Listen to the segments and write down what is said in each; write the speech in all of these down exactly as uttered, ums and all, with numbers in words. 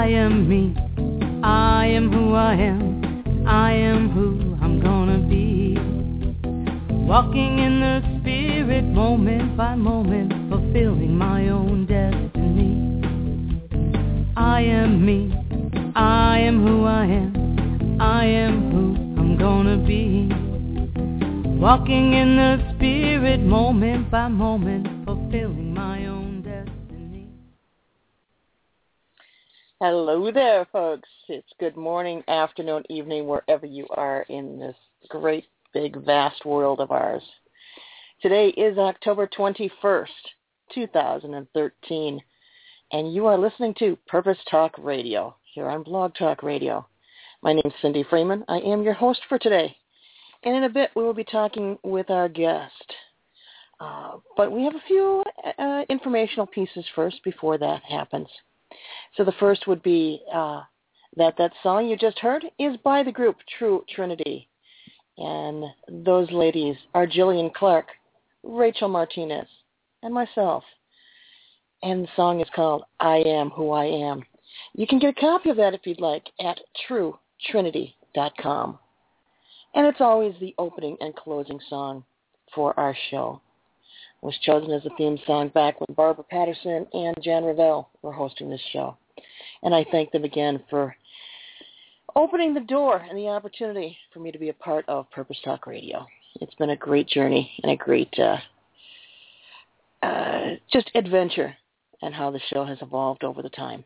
I am me, I am who I am, I am who I'm gonna be. Walking in the spirit moment by moment, fulfilling my own destiny. I am me, I am who I am, I am who I'm gonna be. Walking in the spirit moment by moment, fulfilling my own destiny. Hello there, folks. It's good morning, afternoon, evening, wherever you are in this great, big, vast world of ours. Today is October twenty-first, two thousand thirteen, and you are listening to Purpose Talk Radio here on Blog Talk Radio. My name is Cindy Freeman. I am your host for today, and in a bit we will be talking with our guest. Uh, but we have a few uh, informational pieces first before that happens. So the first would be uh, that that song you just heard is by the group True Trinity. And those ladies are Jillian Clark, Rachel Martinez, and myself. And the song is called I Am Who I Am. You can get a copy of that if you'd like at true trinity dot com. And it's always the opening and closing song for our show. It was chosen as a theme song back when Barbara Patterson and Jan Revelle were hosting this show. And I thank them again for opening the door and the opportunity for me to be a part of Purpose Talk Radio. It's been a great journey and a great uh, uh, just adventure and how the show has evolved over the time.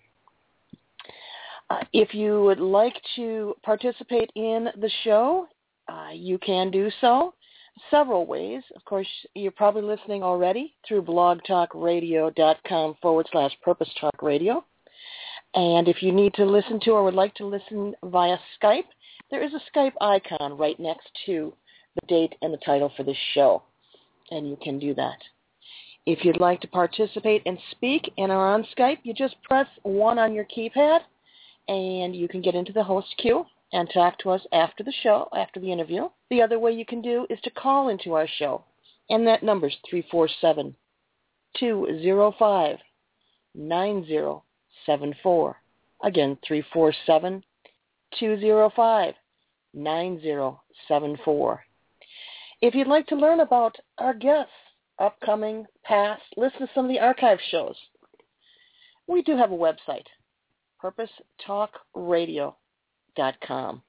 Uh, if you would like to participate in the show, uh, you can do so several ways. Of course, you're probably listening already through blogtalkradio.com forward slash Purpose Talk Radio. And if you need to listen to or would like to listen via Skype, there is a Skype icon right next to the date and the title for this show, and you can do that. If you'd like to participate and speak and are on Skype, you just press one on your keypad, and you can get into the host queue and talk to us after the show, after the interview. The other way you can do is to call into our show, and that number is three four seven, two zero five, nine zero seven four. Again, three four seven, two zero five, nine zero seven four. If you'd like to learn about our guests, upcoming, past, listen to some of the archive shows, we do have a website, purpose talk radio dot com.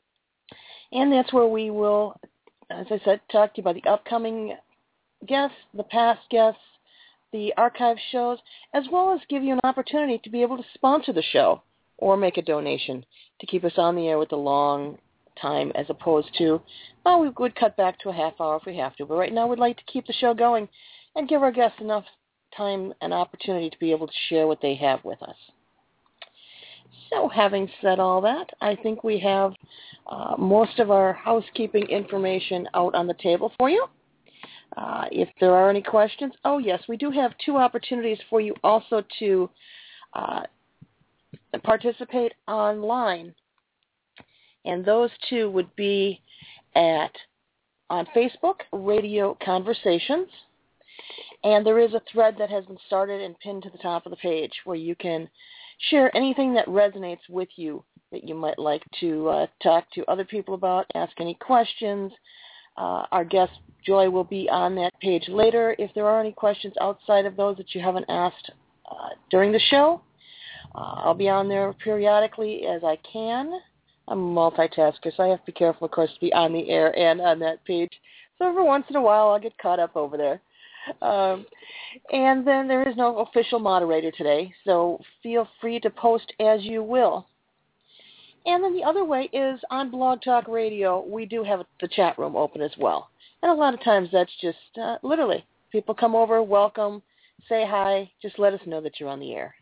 And that's where we will, as I said, talk to you about the upcoming guests, the past guests, the archive shows, as well as give you an opportunity to be able to sponsor the show or make a donation to keep us on the air with a long time as opposed to, well, we would cut back to a half hour if we have to. But right now we'd like to keep the show going and give our guests enough time and opportunity to be able to share what they have with us. So having said all that, I think we have uh, most of our housekeeping information out on the table for you. Uh, if there are any questions, oh yes, we do have two opportunities for you also to uh, participate online. And those two would be at, on Facebook, Radio Conversations. And there is a thread that has been started and pinned to the top of the page where you can share anything that resonates with you that you might like to uh, talk to other people about, ask any questions. Uh, our guest, Joy, will be on that page later. If there are any questions outside of those that you haven't asked uh, during the show, uh, I'll be on there periodically as I can. I'm a multitasker, so I have to be careful, of course, to be on the air and on that page. So every once in a while, I'll get caught up over there. Um, and then there is no official moderator today, so feel free to post as you will. And then the other way is on Blog Talk Radio, we do have the chat room open as well. And a lot of times that's just uh, literally people come over, welcome, say hi, just let us know that you're on the air.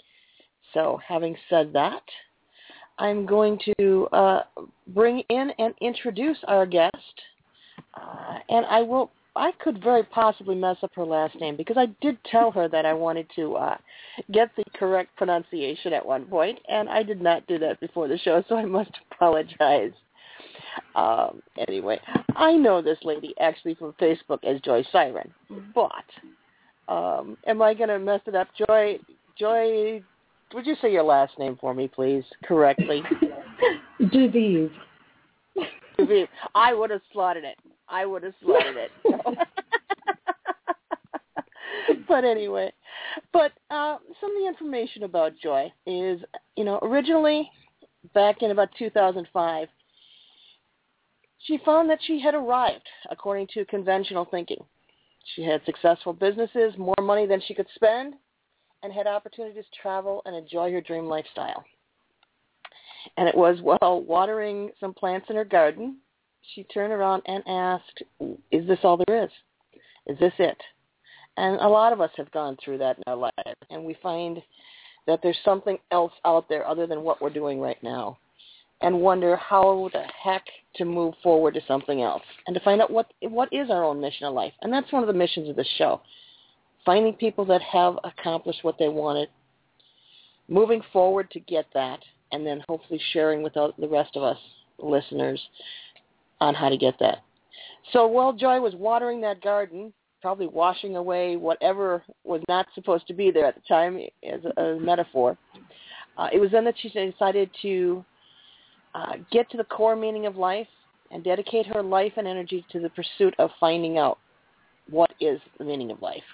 So having said that, I'm going to uh, bring in and introduce our guest. Uh, and I will I could very possibly mess up her last name because I did tell her that I wanted to uh, get the correct pronunciation at one point, and I did not do that before the show, so I must apologize. Um, anyway, I know this lady actually from Facebook as Joy Siren, but um, am I going to mess it up? Joy, Joy would you say your last name for me, please, correctly? Duviv. Duviv. I would have slaughtered it. I would have slaughtered it. But anyway, but uh, some of the information about Joy is, you know, originally back in about two thousand five, she found that she had arrived according to conventional thinking. She had successful businesses, more money than she could spend, and had opportunities to travel and enjoy her dream lifestyle. And it was while watering some plants in her garden, she turned around and asked, is this all there is? Is this it? And a lot of us have gone through that in our life, and we find that there's something else out there other than what we're doing right now, and wonder how the heck to move forward to something else, and to find out what what is our own mission in life. And that's one of the missions of this show, finding people that have accomplished what they wanted, moving forward to get that, and then hopefully sharing with the rest of us listeners on how to get that. So while Joy was watering that garden, probably washing away whatever was not supposed to be there at the time, as a, a metaphor, uh, it was then that she decided to uh, get to the core meaning of life and dedicate her life and energy to the pursuit of finding out what is the meaning of life.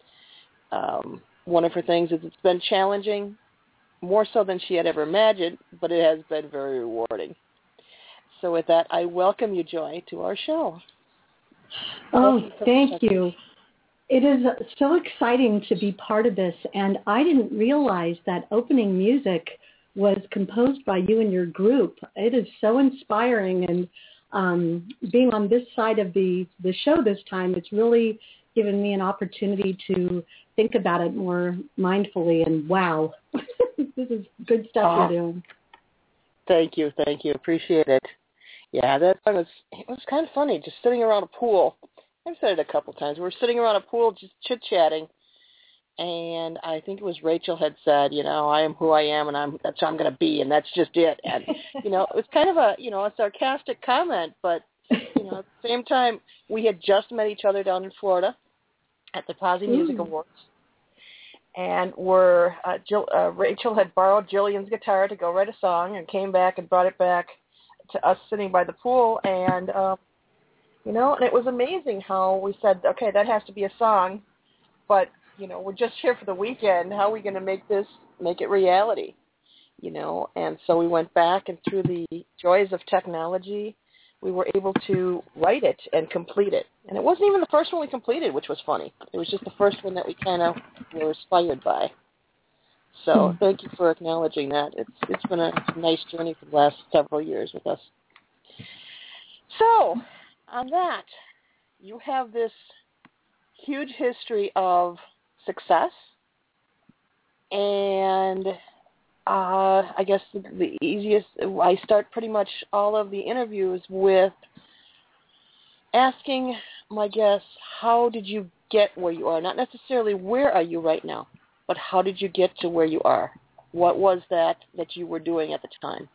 Um, one of her things is it's been challenging, more so than she had ever imagined, but it has been very rewarding. So with that, I welcome you, Joy, to our show. Oh, thank you. It is so exciting to be part of this, and I didn't realize that opening music was composed by you and your group. It is so inspiring, and um, being on this side of the, the show this time, it's really given me an opportunity to think about it more mindfully, and wow, this is good stuff oh, you're doing. Thank you, thank you. Appreciate it. Yeah, that was, it was kind of funny, just sitting around a pool. I've said it a couple times. We were sitting around a pool just chit-chatting, and I think it was Rachel had said, you know, I am who I am, and I'm that's who I'm going to be, and that's just it. And, you know, it was kind of a, you know, a sarcastic comment, but, you know, at the same time, we had just met each other down in Florida at the Posse Music Awards, and were, uh, Jill, uh, Rachel had borrowed Jillian's guitar to go write a song and came back and brought it back to us sitting by the pool, and um, you know, and it was amazing how we said, okay, that has to be a song, but you know, we're just here for the weekend. How are we going to make this, make it reality? You know, and so we went back, and through the joys of technology, we were able to write it and complete it. And it wasn't even the first one we completed, which was funny. It was just the first one that we kind of were inspired by. So hmm. thank you for acknowledging that. It's it's been a nice journey for the last several years with us. So on that, you have this huge history of success, and uh, I guess the, the easiest, I start pretty much all of the interviews with asking my guests, how did you get where you are? Not necessarily where are you right now, but how did you get to where you are? What was that that you were doing at the time?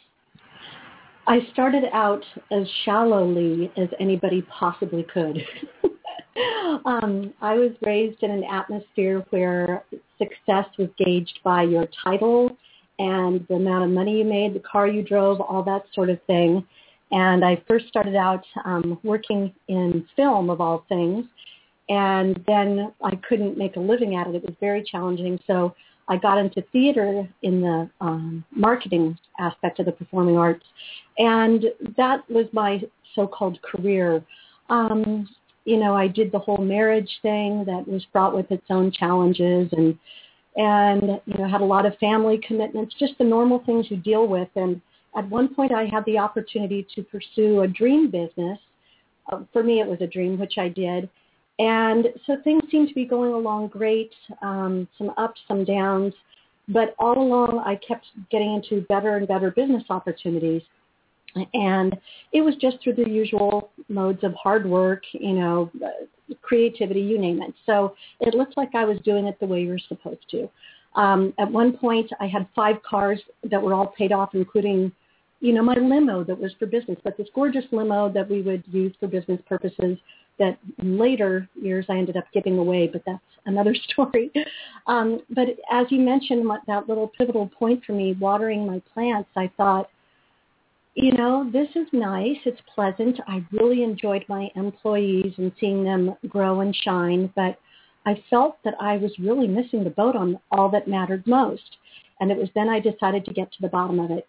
I started out as shallowly as anybody possibly could. um, I was raised in an atmosphere where success was gauged by your title and the amount of money you made, the car you drove, all that sort of thing. And I first started out um, working in film, of all things, and then I couldn't make a living at it. It was very challenging, so I got into theater in the um, marketing aspect of the performing arts, and that was my so-called career. Um, you know, I did the whole marriage thing that was fraught with its own challenges, and and you know, had a lot of family commitments, just the normal things you deal with. And at one point, I had the opportunity to pursue a dream business. Uh, for me, it was a dream, which I did. And so things seemed to be going along great, um, some ups, some downs. But all along, I kept getting into better and better business opportunities. And it was just through the usual modes of hard work, you know, creativity, you name it. So it looked like I was doing it the way you're supposed to. Um, at one point, I had five cars that were all paid off, including, you know, my limo that was for business. But this gorgeous limo that we would use for business purposes that in later years I ended up giving away, but that's another story. Um, but as you mentioned, that little pivotal point for me, watering my plants, I thought, you know, this is nice. It's pleasant. I really enjoyed my employees and seeing them grow and shine, but I felt that I was really missing the boat on all that mattered most. And it was then I decided to get to the bottom of it.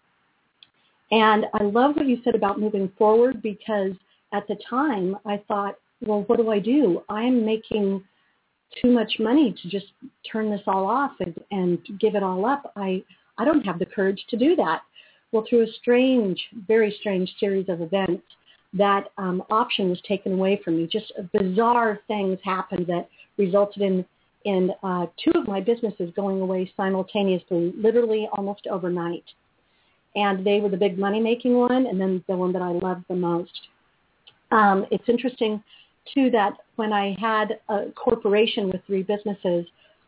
And I love what you said about moving forward, because at the time I thought, well, what do I do? I'm making too much money to just turn this all off and, and give it all up. I, I don't have the courage to do that. Well, through a strange, very strange series of events, that um, option was taken away from me. Just bizarre things happened that resulted in, in uh, two of my businesses going away simultaneously, literally almost overnight. And they were the big money-making one, and then the one that I loved the most. Um, it's interesting, too, that when I had a corporation with three businesses,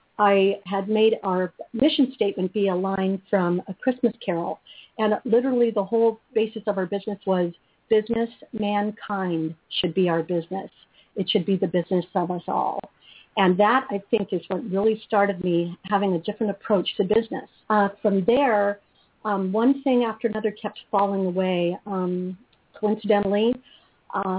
I had made our mission statement be a line from A Christmas Carol. And literally the whole basis of our business was business, mankind should be our business. It should be the business of us all. And that, I think, is what really started me having a different approach to business. Uh, from there, um, one thing after another kept falling away. Um, coincidentally, uh,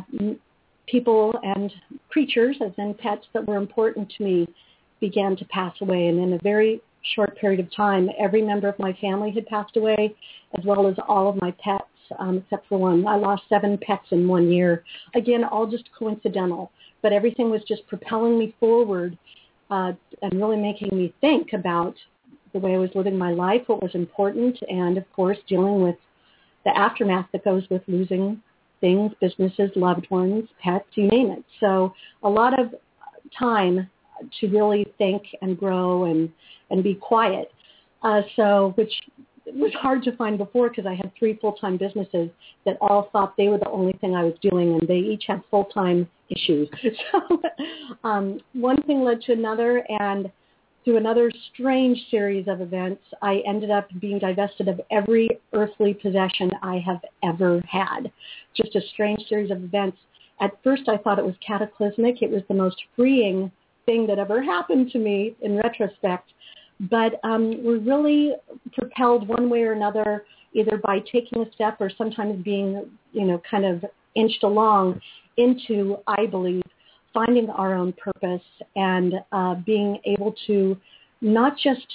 people and creatures, as in pets that were important to me, began to pass away. And in a very short period of time, every member of my family had passed away, as well as all of my pets, um, except for one. I lost seven pets in one year. Again, all just coincidental. But everything was just propelling me forward uh, and really making me think about the way I was living my life, what was important, and, of course, dealing with the aftermath that goes with losing things, businesses, loved ones, pets, you name it. So a lot of time to really think and grow and, and be quiet. Uh, so, which was hard to find before because I had three full-time businesses that all thought they were the only thing I was doing, and they each had full-time issues. So um, one thing led to another, and through another strange series of events, I ended up being divested of every earthly possession I have ever had. Just a strange series of events. At first, I thought it was cataclysmic. It was the most freeing thing that ever happened to me in retrospect. But um, we're really propelled one way or another, either by taking a step or sometimes being, you know, kind of inched along into, I believe, finding our own purpose and uh, being able to not just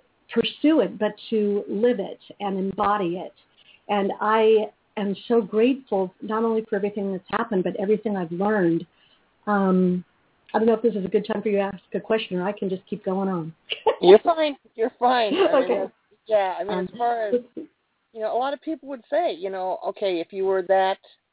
pursue it, but to live it and embody it. And I am so grateful not only for everything that's happened, but everything I've learned. Um, I don't know if this is a good time for you to ask a question, or I can just keep going on. You're fine. You're fine. I Okay. mean, yeah, I mean, Um, as far as, you know, a lot of people would say, you know, okay, if you were that,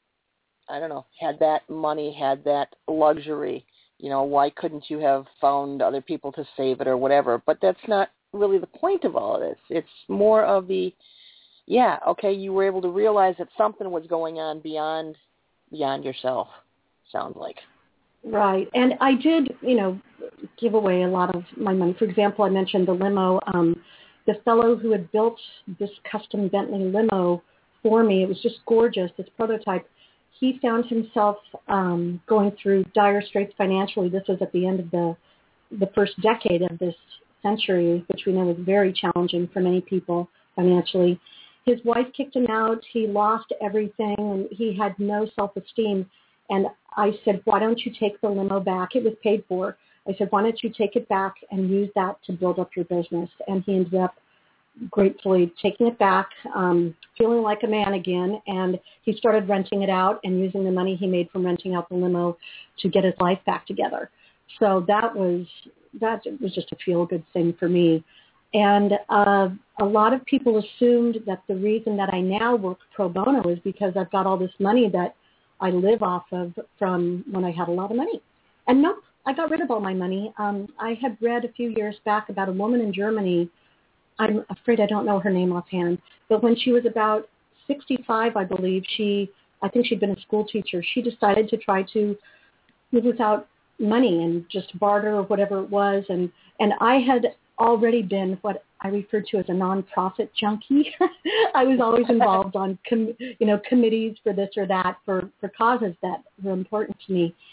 I don't know, had that money, had that luxury, you know, why couldn't you have found other people to save it or whatever? But that's not really the point of all of this. It's more of the, yeah, okay, you were able to realize that something was going on beyond beyond yourself, sounds like. Right. And I did, you know, give away a lot of my money. For example, I mentioned the limo. Um, the fellow who had built this custom Bentley limo for me, it was just gorgeous, this prototype. He found himself um, going through dire straits financially. This was at the end of the the first decade of this century, which we know was very challenging for many people financially. His wife kicked him out. He lost everything, and he had no self-esteem. And I said, why don't you take the limo back? It was paid for. I said, why don't you take it back and use that to build up your business? And he ended up gratefully taking it back, um, feeling like a man again. And he started renting it out and using the money he made from renting out the limo to get his life back together. So that was, that was just a feel-good thing for me. And uh, a lot of people assumed that the reason that I now work pro bono is because I've got all this money that I live off of from when I had a lot of money. And nope, I got rid of all my money. Um, I had read a few years back about a woman in Germany. I'm afraid I don't know her name offhand, but when she was about sixty-five, I believe, she, I think she'd been a school teacher. She decided to try to live without money and just barter or whatever it was. And, and I had already been what I refer to as a nonprofit junkie. I was always involved on, com- you know, committees for this or that, for, for causes that were important to me.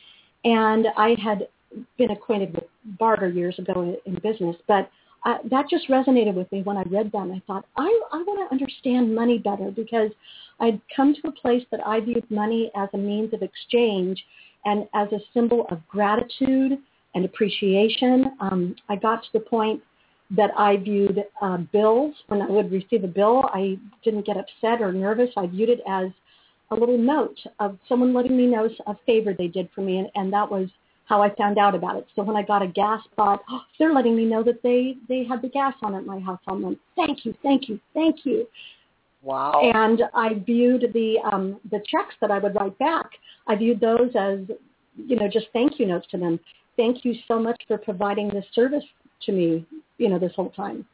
And I had been acquainted with barter years ago in business, but uh, that just resonated with me when I read them. I thought, I, I want to understand money better, because I'd come to a place that I viewed money as a means of exchange and as a symbol of gratitude and appreciation. Um, I got to the point that I viewed uh, bills. When I would receive a bill, I didn't get upset or nervous. I viewed it as a little note of someone letting me know a favor they did for me, and, and that was how I found out about it. So when I got a gas, I thought, oh, they're letting me know that they, they had the gas on at my house all month. Thank you, thank you, thank you. Wow. And I viewed the um, the checks that I would write back, I viewed those as, you know, just thank you notes to them. Thank you so much for providing this service to me, you know, this whole time.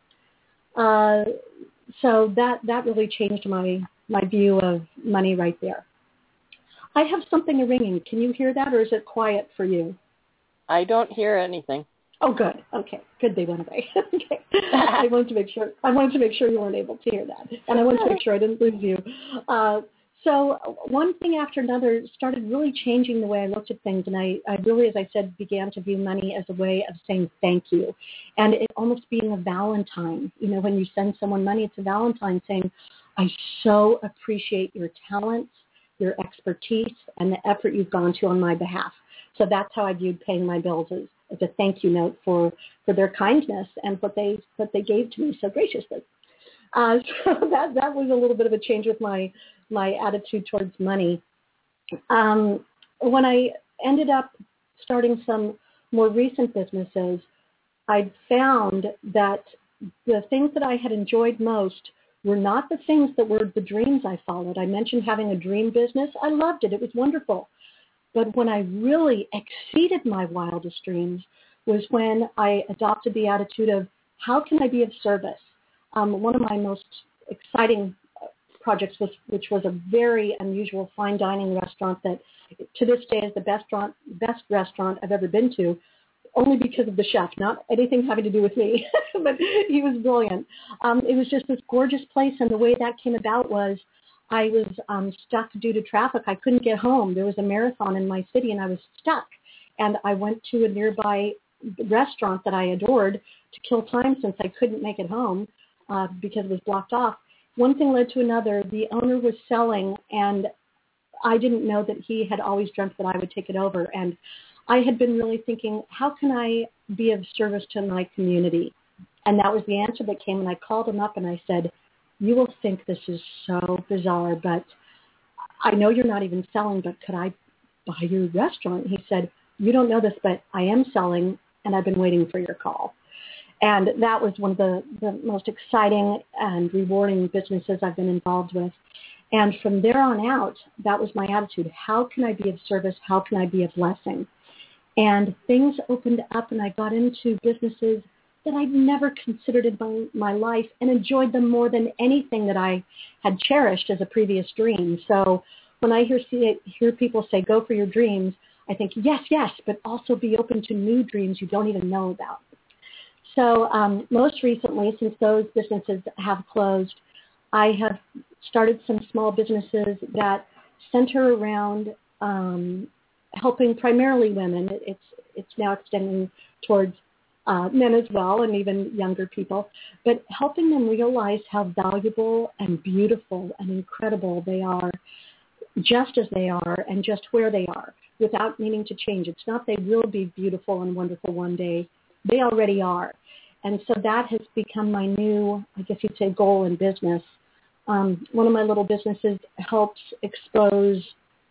Uh, so that, that really changed my, my view of money right there. I have something ringing. Can you hear that, or is it quiet for you? I don't hear anything. Oh, good. Okay, good. They went away. Okay. I wanted to make sure. I wanted to make sure you weren't able to hear that, and I wanted to make sure I didn't lose you. Uh, so one thing after another started really changing the way I looked at things, and I, I really, as I said, began to view money as a way of saying thank you, and it almost being a Valentine. You know, when you send someone money, it's a Valentine saying, I so appreciate your talents, your expertise, and the effort you've gone to on my behalf. So that's how I viewed paying my bills, as, as a thank you note for, for their kindness and what they what they gave to me so graciously. Uh, so that that was a little bit of a change with my my attitude towards money. Um, when I ended up starting some more recent businesses, I found that the things that I had enjoyed most were not the things that were the dreams I followed. I mentioned having a dream business. I loved it. It was wonderful. But when I really exceeded my wildest dreams was when I adopted the attitude of, how can I be of service? Um, one of my most exciting projects was, which was a very unusual fine dining restaurant that to this day is the best restaurant, best restaurant I've ever been to, only because of the chef, not anything having to do with me, but he was brilliant. Um, it was just this gorgeous place, and the way that came about was I was um, stuck due to traffic. I couldn't get home. There was a marathon in my city, and I was stuck. And I went to a nearby restaurant that I adored to kill time since I couldn't make it home uh, because it was blocked off. One thing led to another. The owner was selling, and I didn't know that he had always dreamt that I would take it over. And I had been really thinking, how can I be of service to my community? And that was the answer that came. And I called him up and I said, you will think this is so bizarre, but I know you're not even selling, but could I buy your restaurant? He said, you don't know this, but I am selling, and I've been waiting for your call. And that was one of the, the most exciting and rewarding businesses I've been involved with. And from there on out, that was my attitude. How can I be of service? How can I be a blessing? And things opened up, and I got into businesses that I'd never considered in my, my life and enjoyed them more than anything that I had cherished as a previous dream. So when I hear, see it, hear people say, go for your dreams, I think, yes, yes, but also be open to new dreams you don't even know about. So um, most recently, since those businesses have closed, I have started some small businesses that center around um, helping primarily women. It's, it's now extending towards Uh, men as well, and even younger people, but helping them realize how valuable and beautiful and incredible they are, just as they are and just where they are, without needing to change. It's not they will be beautiful and wonderful one day. They already are. And so that has become my new, I guess you'd say, goal in business. Um, one of my little businesses helps expose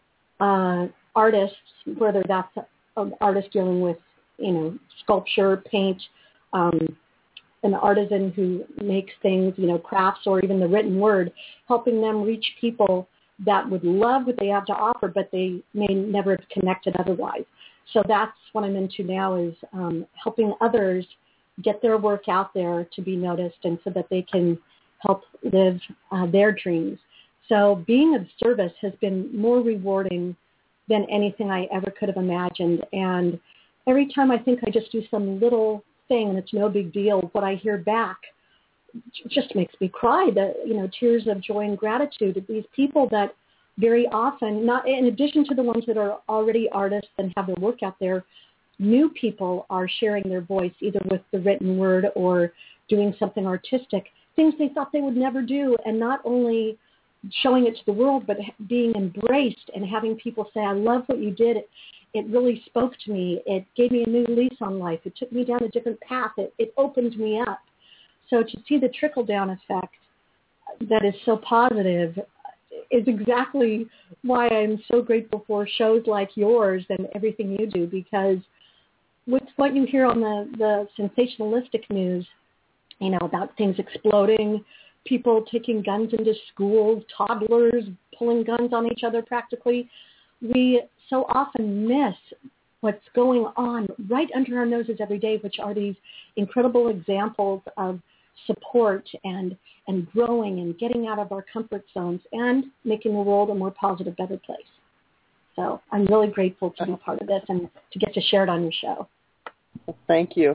uh, artists, whether that's an artist dealing with you know, sculpture, paint, um, an artisan who makes things, you know, crafts, or even the written word, helping them reach people that would love what they have to offer, but they may never have connected otherwise. So that's what I'm into now, is um, helping others get their work out there to be noticed, and so that they can help live uh, their dreams. So being of service has been more rewarding than anything I ever could have imagined. And every time I think I just do some little thing and it's no big deal, what I hear back just makes me cry. The, you know, tears of joy and gratitude. These people that very often, not in addition to the ones that are already artists and have their work out there, new people are sharing their voice either with the written word or doing something artistic, things they thought they would never do, and not only showing it to the world, but being embraced and having people say, I love what you did. It, it really spoke to me. It gave me a new lease on life. It took me down a different path. It, it opened me up. So to see the trickle-down effect that is so positive is exactly why I'm so grateful for shows like yours and everything you do, because with what you hear on the, the sensationalistic news, you know, about things exploding, people taking guns into schools, toddlers pulling guns on each other practically, we so often miss what's going on right under our noses every day, which are these incredible examples of support and and growing and getting out of our comfort zones and making the world a more positive, better place. So I'm really grateful to be part of this and to get to share it on your show. Well, thank you.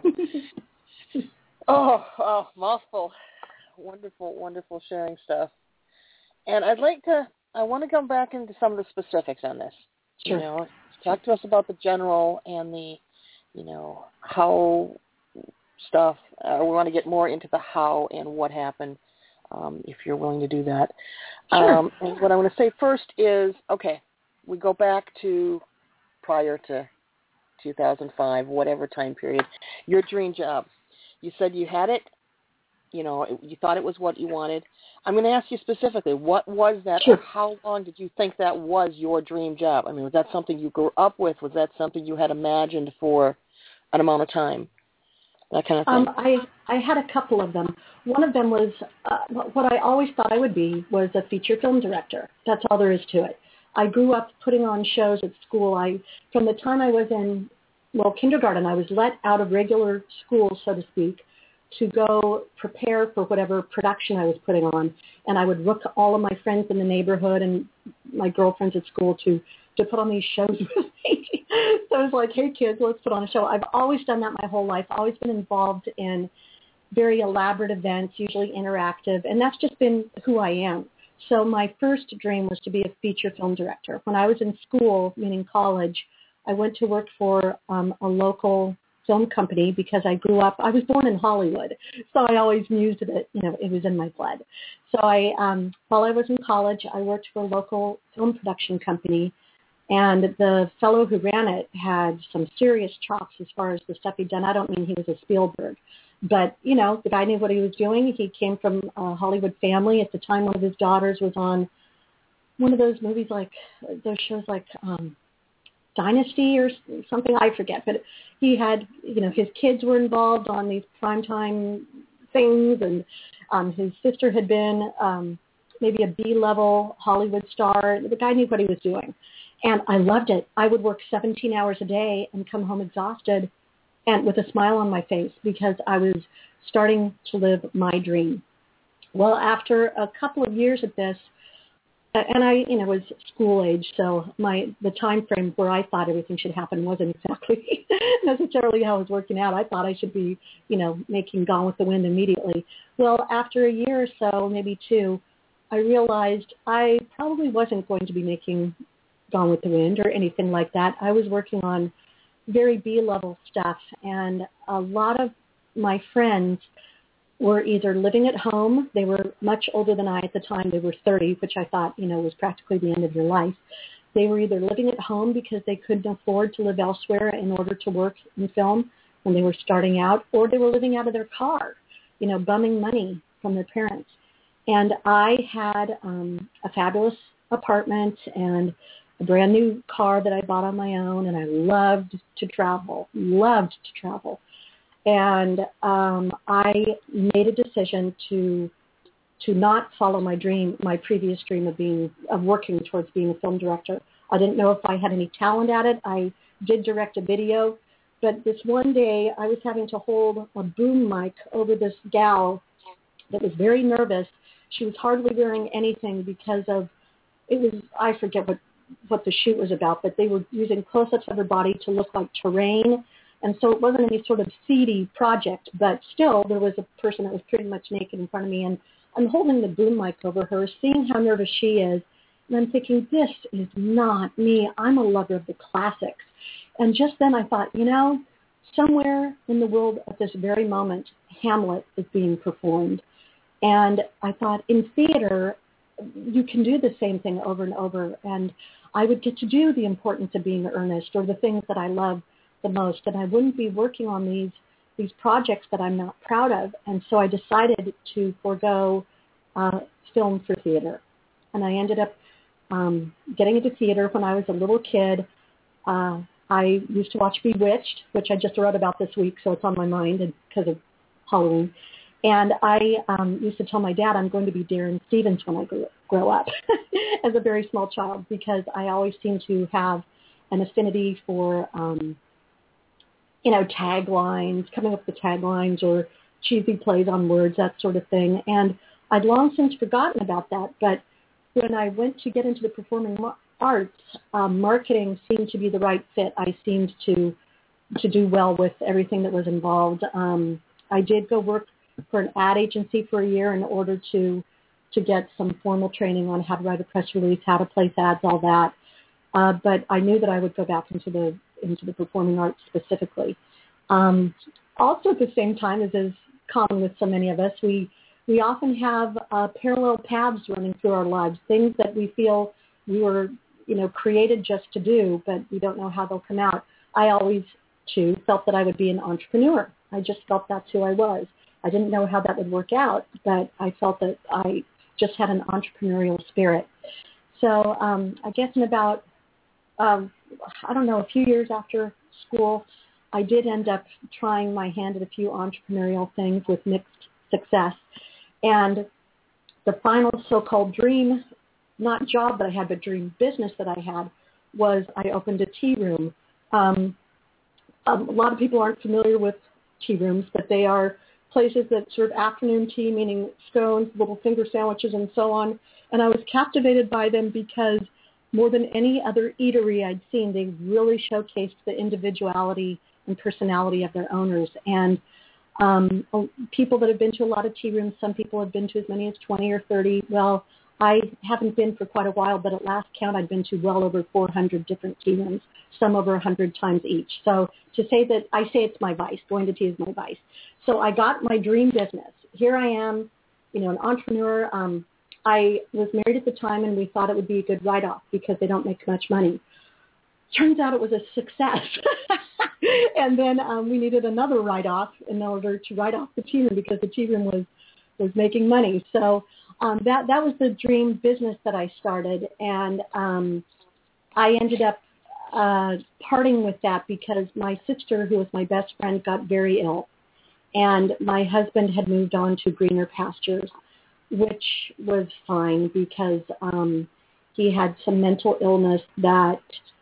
oh, oh, mouthful. Wonderful, wonderful sharing stuff. And I'd like to, I want to come back into some of the specifics on this. Sure. You know, talk to us about the general and the, you know, how stuff. Uh, we want to get more into the how and what happened, um, if you're willing to do that. Sure. Um, and what I want to say first is, okay, we go back to prior to two thousand five, whatever time period, your dream job. You said you had it. You know, you thought it was what you wanted. I'm going to ask you specifically, what was that, Sure. or how long did you think that was your dream job? I mean, was that something you grew up with? Was that something you had imagined for an amount of time? That kind of thing. Um, I, I had a couple of them. One of them was, uh, what I always thought I would be was a feature film director. That's all there is to it. I grew up putting on shows at school. I, from the time I was in, well, kindergarten, I was let out of regular school, so to speak, to go prepare for whatever production I was putting on. And I would look all of my friends in the neighborhood and my girlfriends at school to, to put on these shows with me. So I was like, hey, kids, let's put on a show. I've always done that my whole life, always been involved in very elaborate events, usually interactive, and that's just been who I am. So my first dream was to be a feature film director. When I was in school, meaning college, I went to work for um, a local film company because I grew up, I was born in Hollywood, so I always knew that, you know, it was in my blood. So I, um, while I was in college, I worked for a local film production company, and the fellow who ran it had some serious chops as far as the stuff he'd done. I don't mean he was a Spielberg, but, you know, the guy knew what he was doing. He came from a Hollywood family. At the time, one of his daughters was on one of those movies like, those shows like, um, Dynasty or something, I forget, but he had, you know, his kids were involved on these primetime things, and um, his sister had been um, maybe a B-level Hollywood star. The guy knew what he was doing, and I loved it. I would work seventeen hours a day and come home exhausted and with a smile on my face because I was starting to live my dream. Well, after a couple of years at this, and I, you know, was school age, so my the time frame where I thought everything should happen wasn't exactly necessarily how it was working out. I thought I should be, you know, making Gone with the Wind immediately. Well, after a year or so, maybe two, I realized I probably wasn't going to be making Gone with the Wind or anything like that. I was working on very B-level stuff, and a lot of my friends were either living at home. They were much older than I at the time. They were thirty, which I thought, you know, was practically the end of your life. They were either living at home because they couldn't afford to live elsewhere in order to work in film when they were starting out, or they were living out of their car, you know, bumming money from their parents. And I had um, a fabulous apartment and a brand new car that I bought on my own, and I loved to travel, loved to travel. And um, I made a decision to to not follow my dream, my previous dream of being of working towards being a film director. I didn't know if I had any talent at it. I did direct a video, but this one day I was having to hold a boom mic over this gal that was very nervous. She was hardly wearing anything because of it was I forget what what the shoot was about, but they were using close-ups of her body to look like terrain. And so it wasn't any sort of seedy project, but still there was a person that was pretty much naked in front of me, and I'm holding the boom mic over her, seeing how nervous she is, And I'm thinking, this is not me. I'm a lover of the classics. And just then I thought, you know, somewhere in the world at this very moment, Hamlet is being performed. And I thought, in theater, you can do the same thing over and over. And I would get to do the importance of being earnest or the things that I love the most. And I wouldn't be working on these these projects that I'm not proud of. And so I decided to forego uh, film for theater. And I ended up um, getting into theater when I was a little kid. Uh, I used to watch Bewitched, which I just wrote about this week, so it's on my mind because of Halloween. And I um, used to tell my dad I'm going to be Darren Stevens when I grow, grow up as a very small child, because I always seem to have an affinity for um, you know, taglines, coming up with taglines or cheesy plays on words, that sort of thing. And I'd long since forgotten about that. But when I went to get into the performing arts, um, marketing seemed to be the right fit. I seemed to to do well with everything that was involved. Um, I did go work for an ad agency for a year in order to to get some formal training on how to write a press release, how to place ads, all that. Uh, but I knew that I would go back into the into the performing arts specifically. Um, also at the same time, as is common with so many of us, we we often have uh, parallel paths running through our lives, things that we feel we were, you know, created just to do, but we don't know how they'll come out. I always, too, felt that I would be an entrepreneur. I just felt that's who I was. I didn't know how that would work out, but I felt that I just had an entrepreneurial spirit. So um, I guess in about Um, I don't know, a few years after school, I did end up trying my hand at a few entrepreneurial things with mixed success. And the final so-called dream, not job that I had, but dream business that I had, was I opened a tea room. Um, um, a lot of people aren't familiar with tea rooms, but they are places that serve afternoon tea, meaning scones, little finger sandwiches, and so on. And I was captivated by them because more than any other eatery I'd seen, they really showcased the individuality and personality of their owners. And um, people that have been to a lot of tea rooms, some people have been to as many as twenty or thirty. Well, I haven't been for quite a while, but at last count, I'd been to well over four hundred different tea rooms, some over one hundred times each. So to say that, I say it's my vice. Going to tea is my vice. So I got my dream business. Here I am, you know, an entrepreneur. Um, I was married at the time, and we thought it would be a good write-off because they don't make much money. Turns out it was a success. And then um, we needed another write-off in order to write off the tea room because the tea room was, was making money. So um, that, that was the dream business that I started. And um, I ended up uh, parting with that because my sister, who was my best friend, got very ill. And my husband had moved on to greener pastures, which was fine because um, he had some mental illness that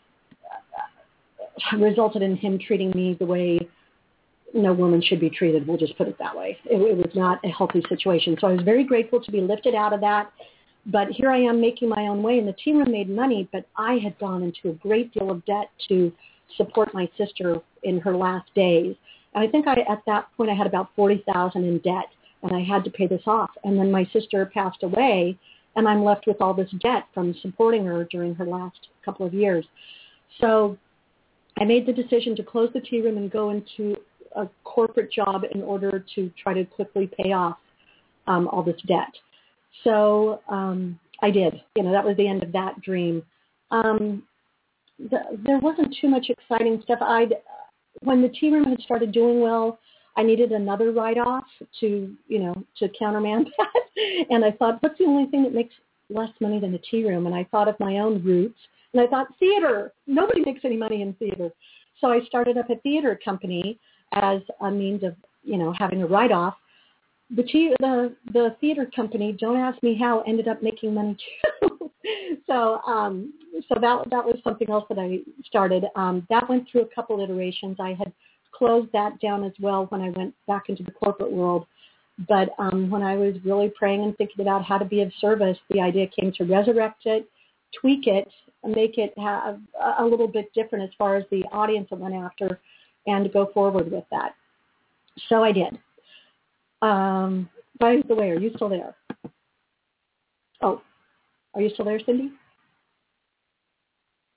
resulted in him treating me the way no woman should be treated. We'll just put it that way. It, it was not a healthy situation. So I was very grateful to be lifted out of that. But here I am making my own way, and the tea room made money, but I had gone into a great deal of debt to support my sister in her last days. And I think I, at that point I had about forty thousand dollars in debt, and I had to pay this off. And then my sister passed away, and I'm left with all this debt from supporting her during her last couple of years. So I made the decision to close the tea room and go into a corporate job in order to try to quickly pay off um, all this debt. So um, I did. You know, that was the end of that dream. Um, the, there wasn't too much exciting stuff. I'd, when the tea room had started doing well, I needed another write-off to, you know, to countermand that. And I thought, what's the only thing that makes less money than a tea room? And I thought of my own roots. And I thought, theater. Nobody makes any money in theater. So I started up a theater company as a means of, you know, having a write-off. The, tea, the the theater company, don't ask me how, ended up making money too. so um, so that that was something else that I started. Um, that went through a couple iterations. I had closed that down as well when I went back into the corporate world. But um, when I was really praying and thinking about how to be of service, the idea came to resurrect it, tweak it, make it have a little bit different as far as the audience I went after, and go forward with that. So I did. Um, by the way, are you still there? Oh, are you still there, Cindy?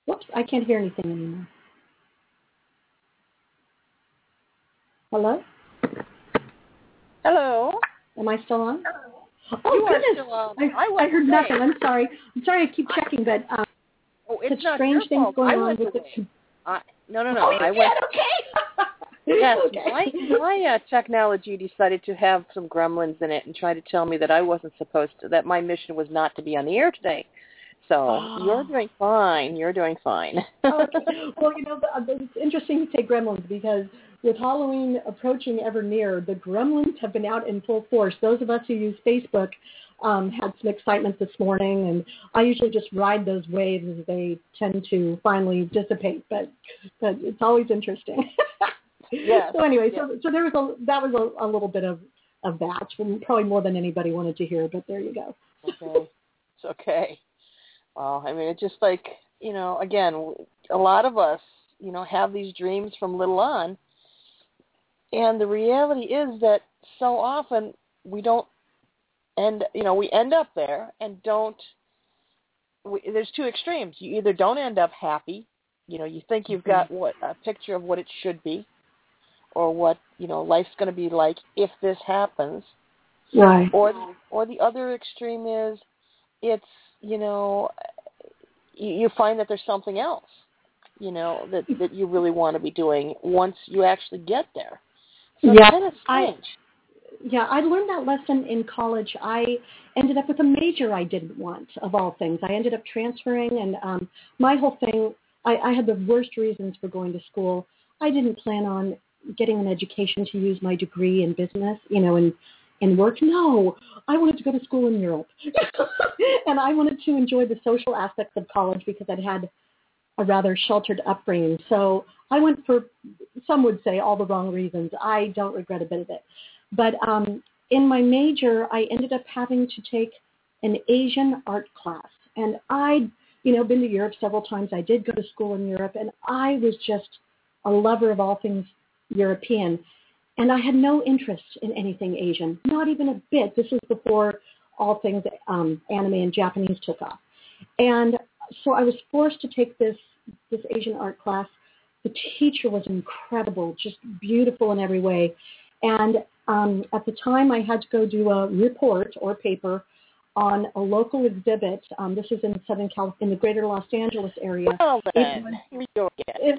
Whoops, I can't hear anything anymore. Hello? Hello. Am I still on? Oh, you goodness. Are still on. I, I, I heard away. nothing. I'm sorry. I'm sorry I keep checking, but um, oh, it's such not strange your things fault. going I on went with away. the... Uh, no, no, no. Oh, you I did? went. Okay. Yes, okay. my, my uh, technology decided to have some gremlins in it and try to tell me that I wasn't supposed to, that my mission was not to be on the air today. So oh. you're doing fine. You're doing fine. Okay. Well, you know, it's interesting you say gremlins because with Halloween approaching ever near, the gremlins have been out in full force. Those of us who use Facebook um, had some excitement this morning, and I usually just ride those waves as they tend to finally dissipate. But but it's always interesting. Yes. So anyway, yes. so so there was a that was a, a little bit of of that, probably more than anybody wanted to hear. But there you go. Okay. It's okay. Well, I mean, it's just like, you know, again, a lot of us, you know, have these dreams from little on. And the reality is that so often we don't end, you know, we end up there and don't, we, there's two extremes. You either don't end up happy, you know, you think you've got what a picture of what it should be or what, you know, life's going to be like if this happens. Right. Or, or the other extreme is it's, you know, you, you find that there's something else, you know, that, that you really want to be doing once you actually get there. So yeah, it's kind of strange. I, yeah, I learned that lesson in college. I ended up with a major I didn't want, of all things. I ended up transferring, and um, my whole thing, I, I had the worst reasons for going to school. I didn't plan on getting an education to use my degree in business, you know, and and work. No, I wanted to go to school in Europe. And I wanted to enjoy the social aspects of college because I'd had a rather sheltered upbringing. So I went for, some would say, all the wrong reasons. I don't regret a bit of it. But um, in my major, I ended up having to take an Asian art class. And I'd, you know, been to Europe several times. I did go to school in Europe, and I was just a lover of all things European. And I had no interest in anything Asian, not even a bit. This was before all things um, anime and Japanese took off. And so I was forced to take this, this Asian art class. The teacher was incredible, just beautiful in every way. And um, at the time, I had to go do a report or paper on a local exhibit. Um, this was in Southern California, in the greater Los Angeles area. Well, then, it was, here we go again. It,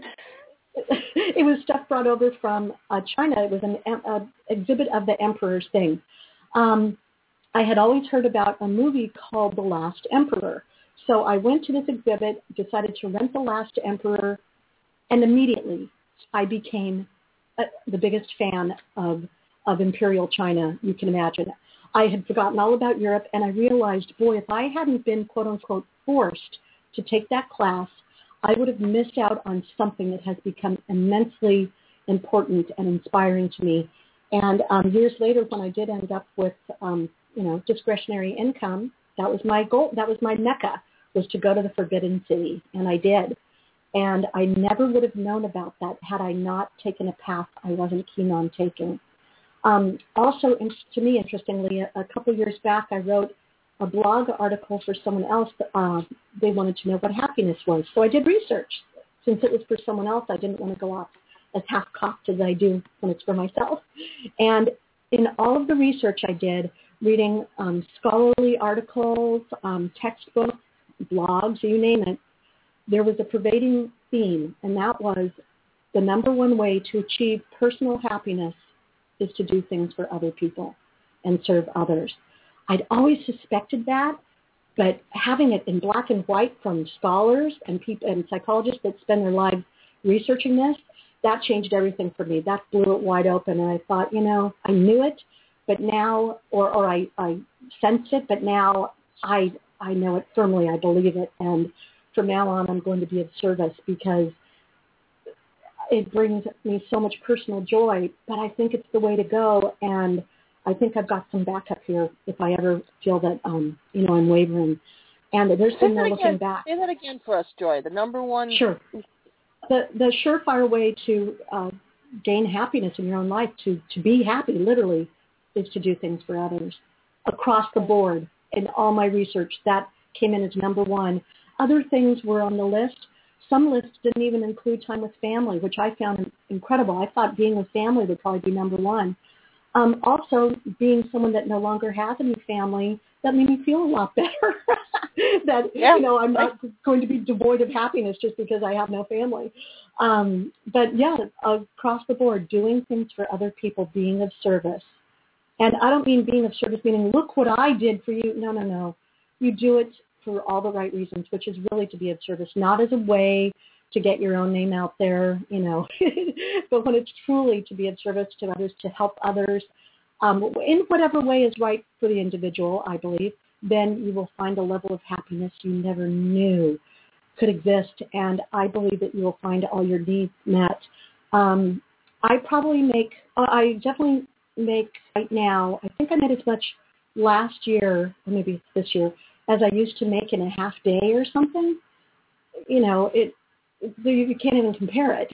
it was stuff brought over from uh, China. It was an uh, exhibit of the Emperor's thing. Um, I had always heard about a movie called The Last Emperor. So I went to this exhibit, decided to rent The Last Emperor, and immediately I became uh, the biggest fan of, of Imperial China you can imagine. I had forgotten all about Europe, and I realized, boy, if I hadn't been, quote unquote, forced to take that class, I would have missed out on something that has become immensely important and inspiring to me. And um, years later, when I did end up with, um, you know, discretionary income, that was my goal. That was my mecca, was to go to the Forbidden City, and I did. And I never would have known about that had I not taken a path I wasn't keen on taking. Um, also, to me, interestingly, a, a couple years back, I wrote a blog article for someone else. Uh, they wanted to know what happiness was. So I did research. Since it was for someone else, I didn't want to go off as half-cocked as I do when it's for myself. And in all of the research I did, reading um, scholarly articles, um, textbooks, blogs, you name it, there was a pervading theme, and that was the number one way to achieve personal happiness is to do things for other people and serve others. I'd always suspected that, but having it in black and white from scholars and people and psychologists that spend their lives researching this, that changed everything for me. That blew it wide open, and I thought, you know, I knew it, but now, or, or I, I sensed it, but now I I know it firmly. I believe it, and from now on, I'm going to be of service because it brings me so much personal joy, but I think it's the way to go, and I think I've got some backup here if I ever feel that, um, you know, I'm wavering. And there's been no looking back. Say that again for us, Joy. The number one... Sure. The the surefire way to uh, gain happiness in your own life, to, to be happy, literally, is to do things for others. Across the board, in all my research, that came in as number one. Other things were on the list. some lists didn't even include time with family, which I found incredible. I thought being with family would probably be number one. Um, also, being someone that no longer has any family, that made me feel a lot better. that, yeah, you know, I'm not going to be devoid of happiness just because I have no family. Um, but, yeah, across the board, doing things for other people, being of service. And I don't mean being of service, meaning, look what I did for you. No, no, no. You do it for all the right reasons, which is really to be of service, not as a way to get your own name out there, you know, but when it's truly to be of service to others, to help others, um, in whatever way is right for the individual, I believe, then you will find a level of happiness you never knew could exist. And I believe that you will find all your needs met. Um, I probably make, I definitely make right now, I think I made as much last year, or maybe it's this year, as I used to make in a half day or something. You know, it, you can't even compare it.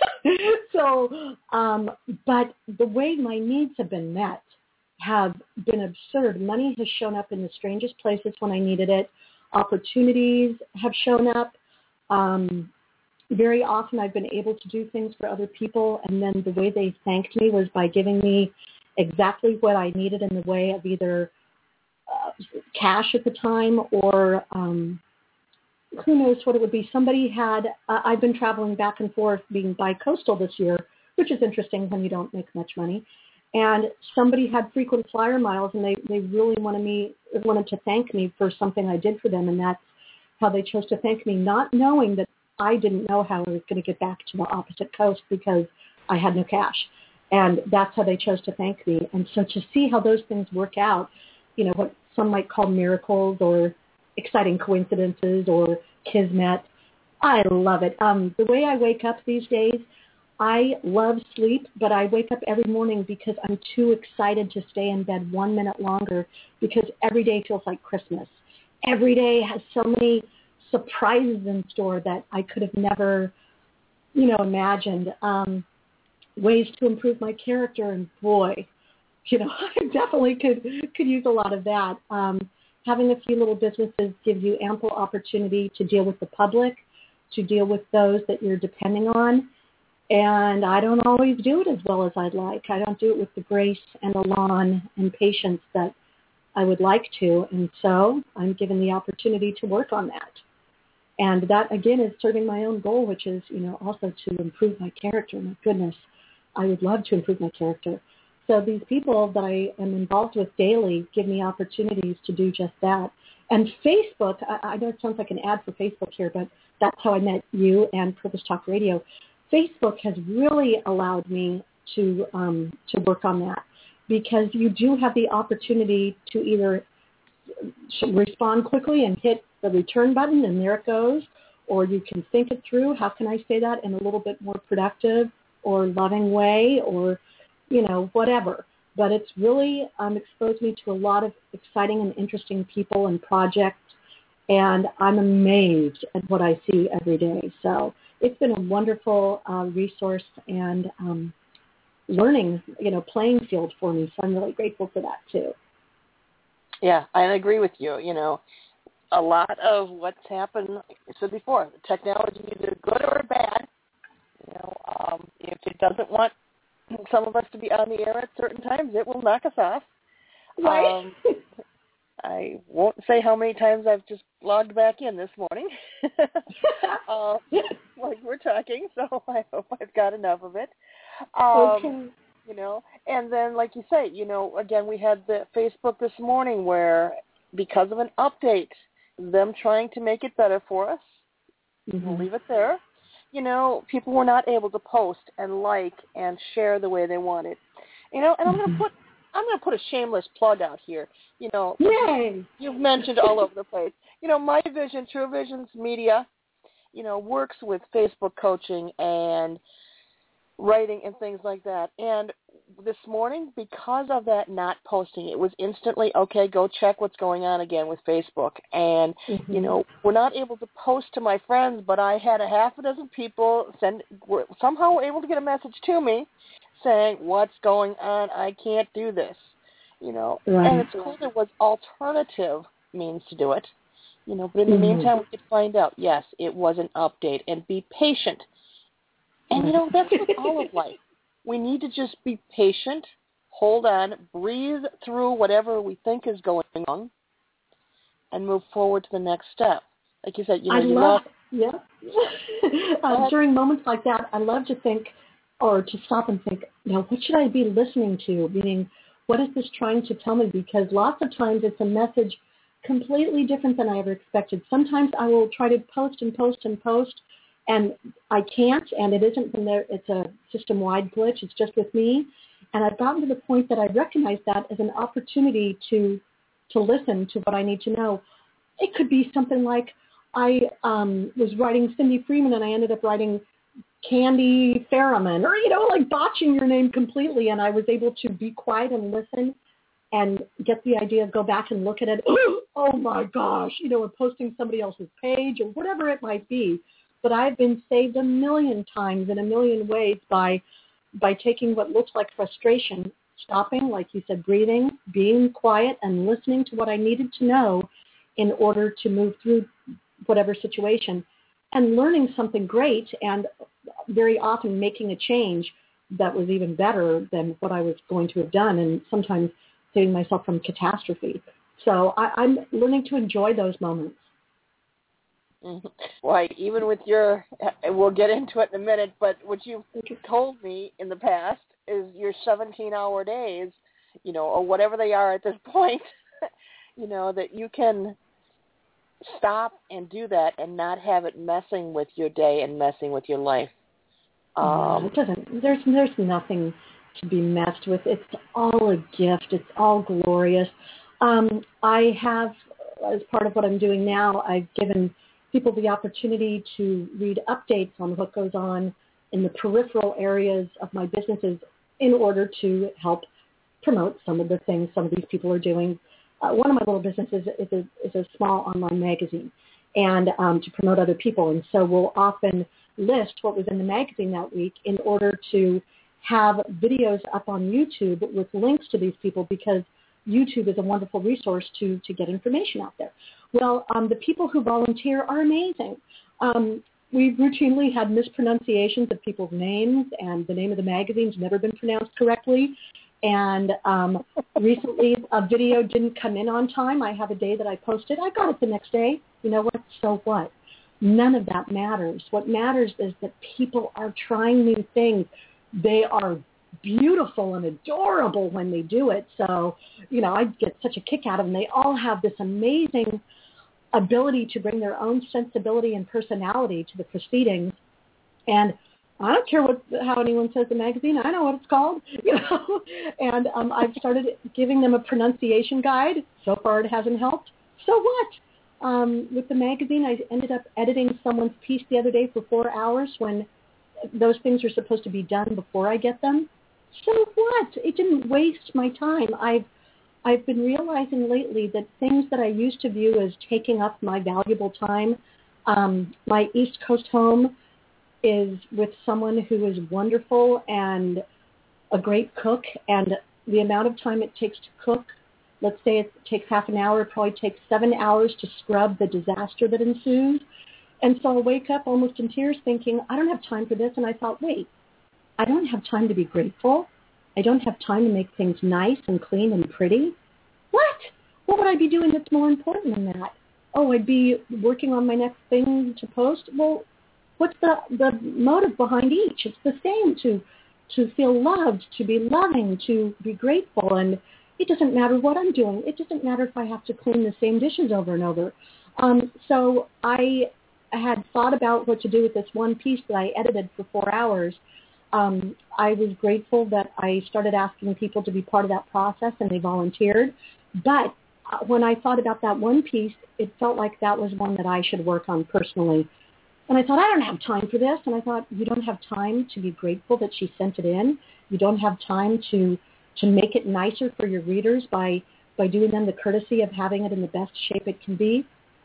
so, um, but the way my needs have been met have been absurd. Money has shown up in the strangest places when I needed it. Opportunities have shown up. Um, very often I've been able to do things for other people, and then the way they thanked me was by giving me exactly what I needed in the way of either uh, cash at the time or um, who knows what it would be. Somebody had, uh, I've been traveling back and forth being bi-coastal this year, which is interesting when you don't make much money. And somebody had frequent flyer miles, and they, they really wanted me wanted to thank me for something I did for them, and that's how they chose to thank me, not knowing that I didn't know how I was going to get back to the opposite coast because I had no cash. And that's how they chose to thank me. And so to see how those things work out, you know, what some might call miracles or exciting coincidences or kismet, I love it. Um, the way I wake up these days, I love sleep, but I wake up every morning because I'm too excited to stay in bed one minute longer because every day feels like Christmas. Every day has so many surprises in store that I could have never, you know, imagined. Um, ways to improve my character, and boy, you know, I definitely could could use a lot of that. Um, having a few little businesses gives you ample opportunity to deal with the public, to deal with those that you're depending on. And I don't always do it as well as I'd like. I don't do it with the grace and elan and patience that I would like to. And so I'm given the opportunity to work on that. And that, again, is serving my own goal, which is, you know, also to improve my character. My goodness, I would love to improve my character. So these people that I am involved with daily give me opportunities to do just that. And Facebook, I, I know it sounds like an ad for Facebook here, but that's how I met you and Purpose Talk Radio. Facebook has really allowed me to um, to work on that because you do have the opportunity to either respond quickly and hit the return button and there it goes, or you can think it through. How can I say that in a little bit more productive or loving way or, you know, whatever. But it's really um, exposed me to a lot of exciting and interesting people and projects, and I'm amazed at what I see every day. So it's been a wonderful uh, resource and um, learning, you know, playing field for me. So I'm really grateful for that too. Yeah, I agree with you. You know, a lot of what's happened, like I said before, the technology is either good or bad. You know, um, if it doesn't want some of us to be on the air at certain times, it will knock us off. Right. Um, I won't say how many times I've just logged back in this morning. uh, like we're talking, so I hope I've got enough of it. Um, okay. You know, and then, like you say, you know, again, we had the Facebook this morning where, because of an update, them trying to make it better for us, mm-hmm. we'll leave it there. You know, people were not able to post and like and share the way they wanted. You know, and I'm going to put I'm going to put a shameless plug out here. You know, Yay! You've mentioned all over the place. You know, my vision, True Visions Media, you know, works with Facebook coaching and writing and things like that. And this morning, because of that not posting, it was instantly, okay, go check what's going on again with Facebook. And, mm-hmm. you know, we're not able to post to my friends, but I had a half a dozen people send, were somehow able to get a message to me saying, what's going on? I can't do this. You know, right. And it's cool there was alternative means to do it. You know, but in the mm-hmm. meantime, we could find out, yes, it was an update, and be patient. And, you know, that's with all of life. We need to just be patient, hold on, breathe through whatever we think is going on, and move forward to the next step. Like you said, you know, I you love, love... yeah. uh, during moments like that, I love to think, or to stop and think, you know, what should I be listening to? Meaning, what is this trying to tell me? Because lots of times it's a message completely different than I ever expected. Sometimes I will try to post and post and post, and I can't, and it isn't from there. It's a system-wide glitch. It's just with me. And I've gotten to the point that I recognize that as an opportunity to to listen to what I need to know. It could be something like I um, was writing Cindy Freeman, and I ended up writing Candy Ferriman, or, you know, like botching your name completely, and I was able to be quiet and listen and get the idea, go back and look at it. Oh, my gosh, you know, or posting somebody else's page or whatever it might be. But I've been saved a million times in a million ways by by taking what looks like frustration, stopping, like you said, breathing, being quiet, and listening to what I needed to know in order to move through whatever situation, and learning something great, and very often making a change that was even better than what I was going to have done, and sometimes saving myself from catastrophe. So I, I'm learning to enjoy those moments. Mm-hmm. Right, even with your, we'll get into it in a minute, but what you've told me in the past is your seventeen-hour days, you know, or whatever they are at this point, you know, that you can stop and do that and not have it messing with your day and messing with your life. Um, yeah, it doesn't. There's there's nothing to be messed with. It's all a gift. It's all glorious. Um, I have, as part of what I'm doing now, I've given people the opportunity to read updates on what goes on in the peripheral areas of my businesses in order to help promote some of the things some of these people are doing. Uh, one of my little businesses is a, is a small online magazine, and um, to promote other people. And so we'll often list what was in the magazine that week in order to have videos up on YouTube with links to these people, because YouTube is a wonderful resource to, to get information out there. Well, um, the people who volunteer are amazing. Um, we've routinely had mispronunciations of people's names, and the name of the magazine's never been pronounced correctly. And um, recently a video didn't come in on time. I have a day that I posted. I got it the next day. You know what? So what? None of that matters. What matters is that people are trying new things. They are beautiful and adorable when they do it. So, you know, I get such a kick out of them. They all have this amazing ability to bring their own sensibility and personality to the proceedings. And I don't care what how anyone says the magazine. I know what it's called, you know. And um, I've started giving them a pronunciation guide. So far, it hasn't helped. So what? Um, with the magazine, I ended up editing someone's piece the other day for four hours when those things are supposed to be done before I get them. So what? It didn't waste my time. I've I've been realizing lately that things that I used to view as taking up my valuable time, um, my East Coast home is with someone who is wonderful and a great cook, and the amount of time it takes to cook, let's say it takes half an hour, it probably takes seven hours to scrub the disaster that ensues. And so I wake up almost in tears thinking, I don't have time for this. And I thought, wait, I don't have time to be grateful. I don't have time to make things nice and clean and pretty. What? What would I be doing that's more important than that? Oh, I'd be working on my next thing to post? Well, what's the, the motive behind each? It's the same, to to feel loved, to be loving, to be grateful. And it doesn't matter what I'm doing. It doesn't matter if I have to clean the same dishes over and over. Um, so I had thought about what to do with this one piece that I edited for four hours. Um, I was grateful that I started asking people to be part of that process, and they volunteered. But when I thought about that one piece, it felt like that was one that I should work on personally. And I thought, I don't have time for this. And I thought, you don't have time to be grateful that she sent it in. You don't have time to to make it nicer for your readers by, by doing them the courtesy of having it in the best shape it can be.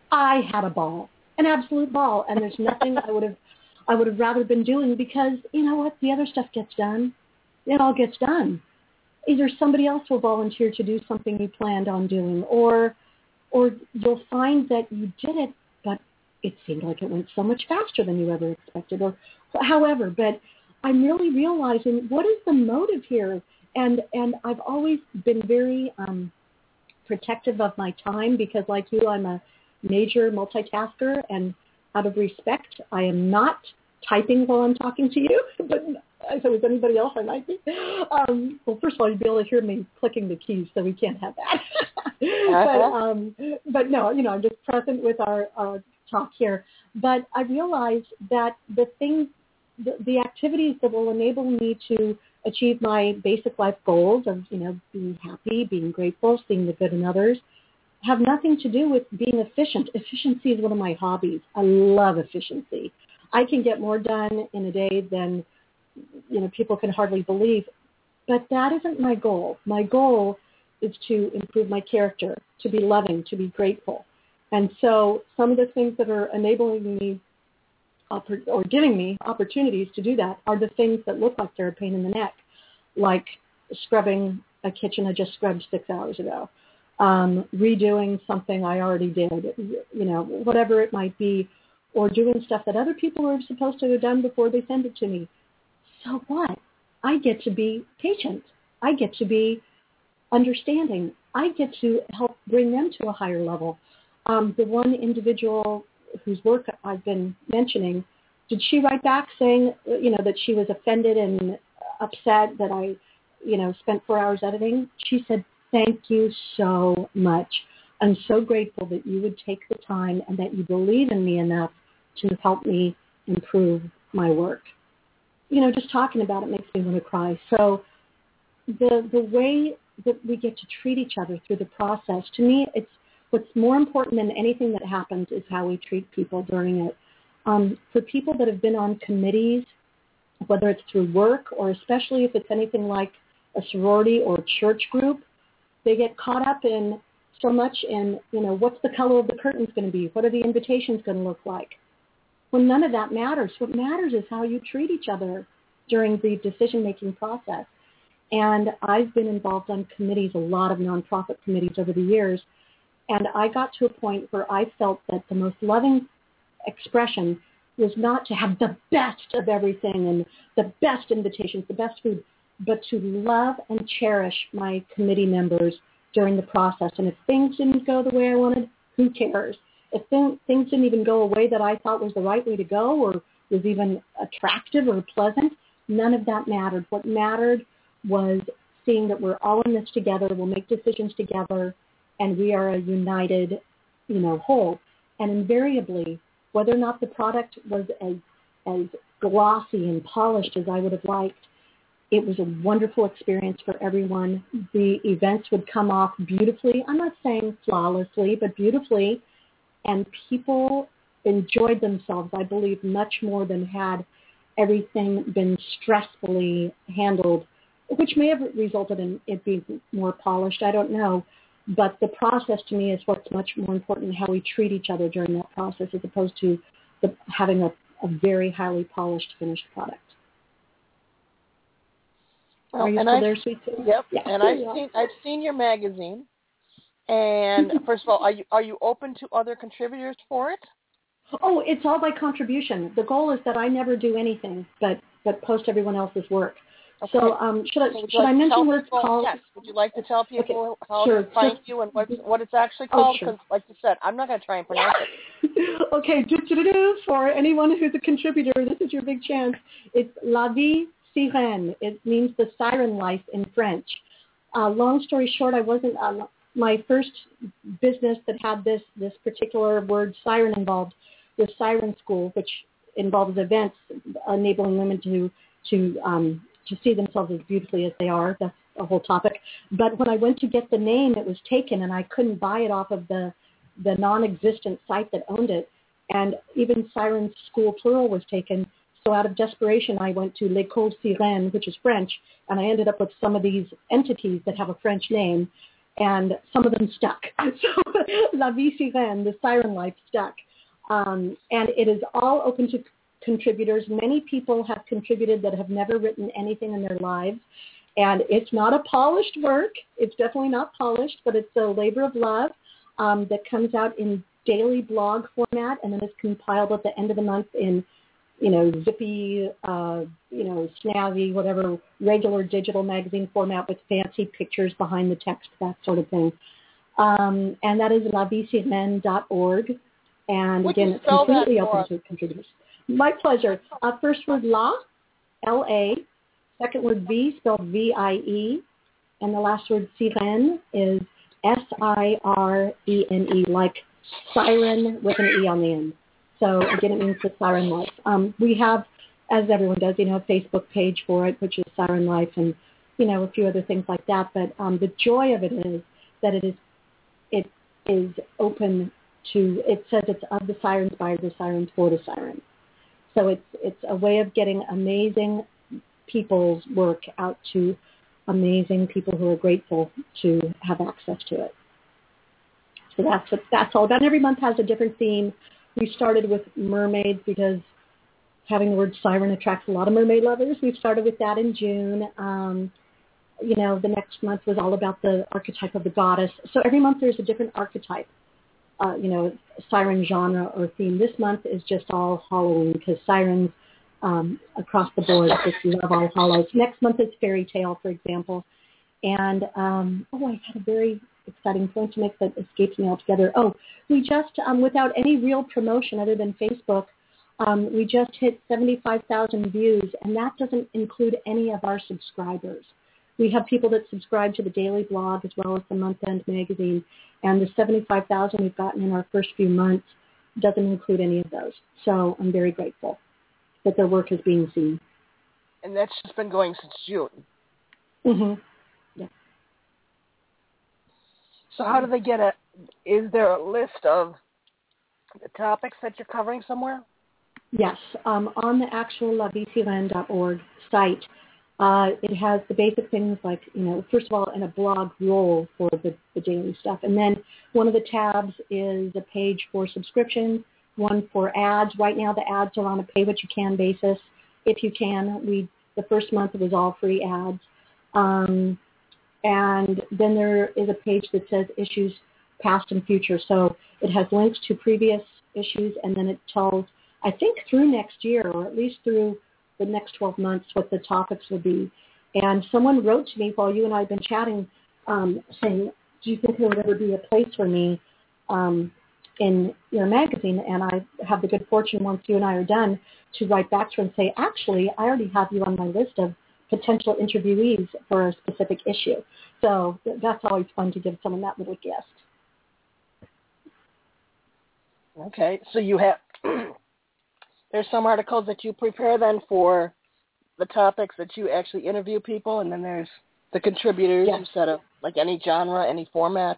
I had a ball, an absolute ball. And there's nothing I would have I would have rather been doing, because, you know what, the other stuff gets done. It all gets done. Either somebody else will volunteer to do something you planned on doing, or or you'll find that you did it, but it seemed like it went so much faster than you ever expected, or however. But I'm really realizing, what is the motive here? And and I've always been very um, protective of my time, because like you, I'm a major multitasker, and out of respect, I am not typing while I'm talking to you, but if it was anybody else, I might be. Um, well, first of all, you'd be able to hear me clicking the keys, so we can't have that. uh-huh. but, um, but no, you know, I'm just present with our, our talk here. But I realized that the things, the, the activities that will enable me to achieve my basic life goals of, you know, being happy, being grateful, seeing the good in others, have nothing to do with being efficient. Efficiency is one of my hobbies. I love efficiency. I can get more done in a day than, you know, people can hardly believe. But that isn't my goal. My goal is to improve my character, to be loving, to be grateful. And so some of the things that are enabling me or giving me opportunities to do that are the things that look like they're a pain in the neck, like scrubbing a kitchen I just scrubbed six hours ago, um, redoing something I already did, you know, whatever it might be, or doing stuff that other people are supposed to have done before they send it to me. So what? I get to be patient. I get to be understanding. I get to help bring them to a higher level. Um, the one individual whose work I've been mentioning, did she write back saying, you know, that she was offended and upset that I, you know, spent four hours editing? She said, thank you so much. I'm so grateful that you would take the time and that you believe in me enough to help me improve my work. You know, just talking about it makes me want to cry. So the the way that we get to treat each other through the process, to me, it's what's more important than anything that happens is how we treat people during it. Um, for people that have been on committees, whether it's through work or especially if it's anything like a sorority or a church group, they get caught up in so much in, you know, what's the color of the curtains going to be? What are the invitations going to look like? Well, none of that matters. What matters is how you treat each other during the decision-making process. And I've been involved on committees, a lot of nonprofit committees over the years, and I got to a point where I felt that the most loving expression was not to have the best of everything and the best invitations, the best food, but to love and cherish my committee members during the process. And if things didn't go the way I wanted, who cares? If th- things didn't even go a way that I thought was the right way to go or was even attractive or pleasant, none of that mattered. What mattered was seeing that we're all in this together, we'll make decisions together, and we are a united, you know, whole. And invariably, whether or not the product was as, as glossy and polished as I would have liked, it was a wonderful experience for everyone. The events would come off beautifully. I'm not saying flawlessly, but beautifully. And people enjoyed themselves, I believe, much more than had everything been stressfully handled, which may have resulted in it being more polished. I don't know. But the process to me is what's much more important, how we treat each other during that process as opposed to the, having a, a very highly polished finished product. Well, Are you and still I've, there, sweet pea? Yep. Yeah. And I've seen I've seen your magazine. And first of all, are you are you open to other contributors for it? Oh, it's all by contribution. The goal is that I never do anything but, but post everyone else's work. Okay. So um, should I so should like I mention what it's people, called? Yes. Would you like to tell people okay. how sure. to find Just, you and what what it's actually oh, called? sure. Because, like you said, I'm not going to try and pronounce it. Okay, do-do-do-do. For anyone who's a contributor, this is your big chance. It's La Vie Sirène. It means the siren life in French. Uh, long story short, I wasn't uh, my first business that had this this particular word siren involved was Siren School, which involves events enabling women to to um, to see themselves as beautifully as they are. That's a whole topic. But when I went to get the name, it was taken, and I couldn't buy it off of the the non-existent site that owned it. And even Siren School plural was taken. So out of desperation, I went to L'École Sirène, which is French, and I ended up with some of these entities that have a French name, and some of them stuck. So La Vie Sirène, the siren life, stuck. Um, and it is all open to contributors. Many people have contributed that have never written anything in their lives. And it's not a polished work. It's definitely not polished, but it's a labor of love. um, that comes out in daily blog format and then is compiled at the end of the month in, you know, zippy, uh, you know, snazzy, whatever, regular digital magazine format with fancy pictures behind the text, that sort of thing. Um, and that is la vie sirène dot org. And Would again, you it's spell that completely for open us? to contributors. My pleasure. Uh, first word la, L A. Second word V, spelled V I E. And the last word sirène is S I R E N E, like siren with an E on the end. So again, it means the Siren Life. Um, we have, as everyone does, you know, a Facebook page for it, which is Siren Life, and, you know, a few other things like that. But um, the joy of it is that it is it is open to, it says it's of the sirens, by the sirens, for the sirens. So it's it's a way of getting amazing people's work out to amazing people who are grateful to have access to it. So that's what that's all about. And every month has a different theme. We started with mermaids because having the word siren attracts a lot of mermaid lovers. We started with that in June. Um, you know, the next month was all about the archetype of the goddess. So every month there's a different archetype, uh, you know, siren genre or theme. This month is just all Halloween because sirens um, across the board just love All Hallows. Next month is fairy tale, for example. And, um, oh, I had a very exciting point to make that escapes me altogether. Oh, we just, um, without any real promotion other than Facebook, um, we just hit seventy-five thousand views, and that doesn't include any of our subscribers. We have people that subscribe to the daily blog as well as the month-end magazine, and the seventy-five thousand we've gotten in our first few months doesn't include any of those. So I'm very grateful that their work is being seen. And that's just been going since June. Mm-hmm. Yeah. So how do they get a, is there a list of the topics that you're covering somewhere? Yes. Um, on the actual la vie sirène dot org site, uh, it has the basic things like, you know, first of all, in a blog role for the, the daily stuff. And then one of the tabs is a page for subscriptions, one for ads. Right now the ads are on a pay-what-you-can basis. If you can, we the first month it was all free ads. Um, and then there is a page that says issues past and future. So it has links to previous issues, and then it tells, I think, through next year, or at least through the next twelve months, what the topics will be. And someone wrote to me while you and I have been chatting, um, saying, do you think there would ever be a place for me um, in your magazine? And I have the good fortune, once you and I are done, to write back to her and say, actually, I already have you on my list of potential interviewees for a specific issue. So that's always fun to give someone that little gift. Okay, so you have, there's some articles that you prepare then for the topics that you actually interview people, and then there's the contributors Yes. who set up, like any genre, any format.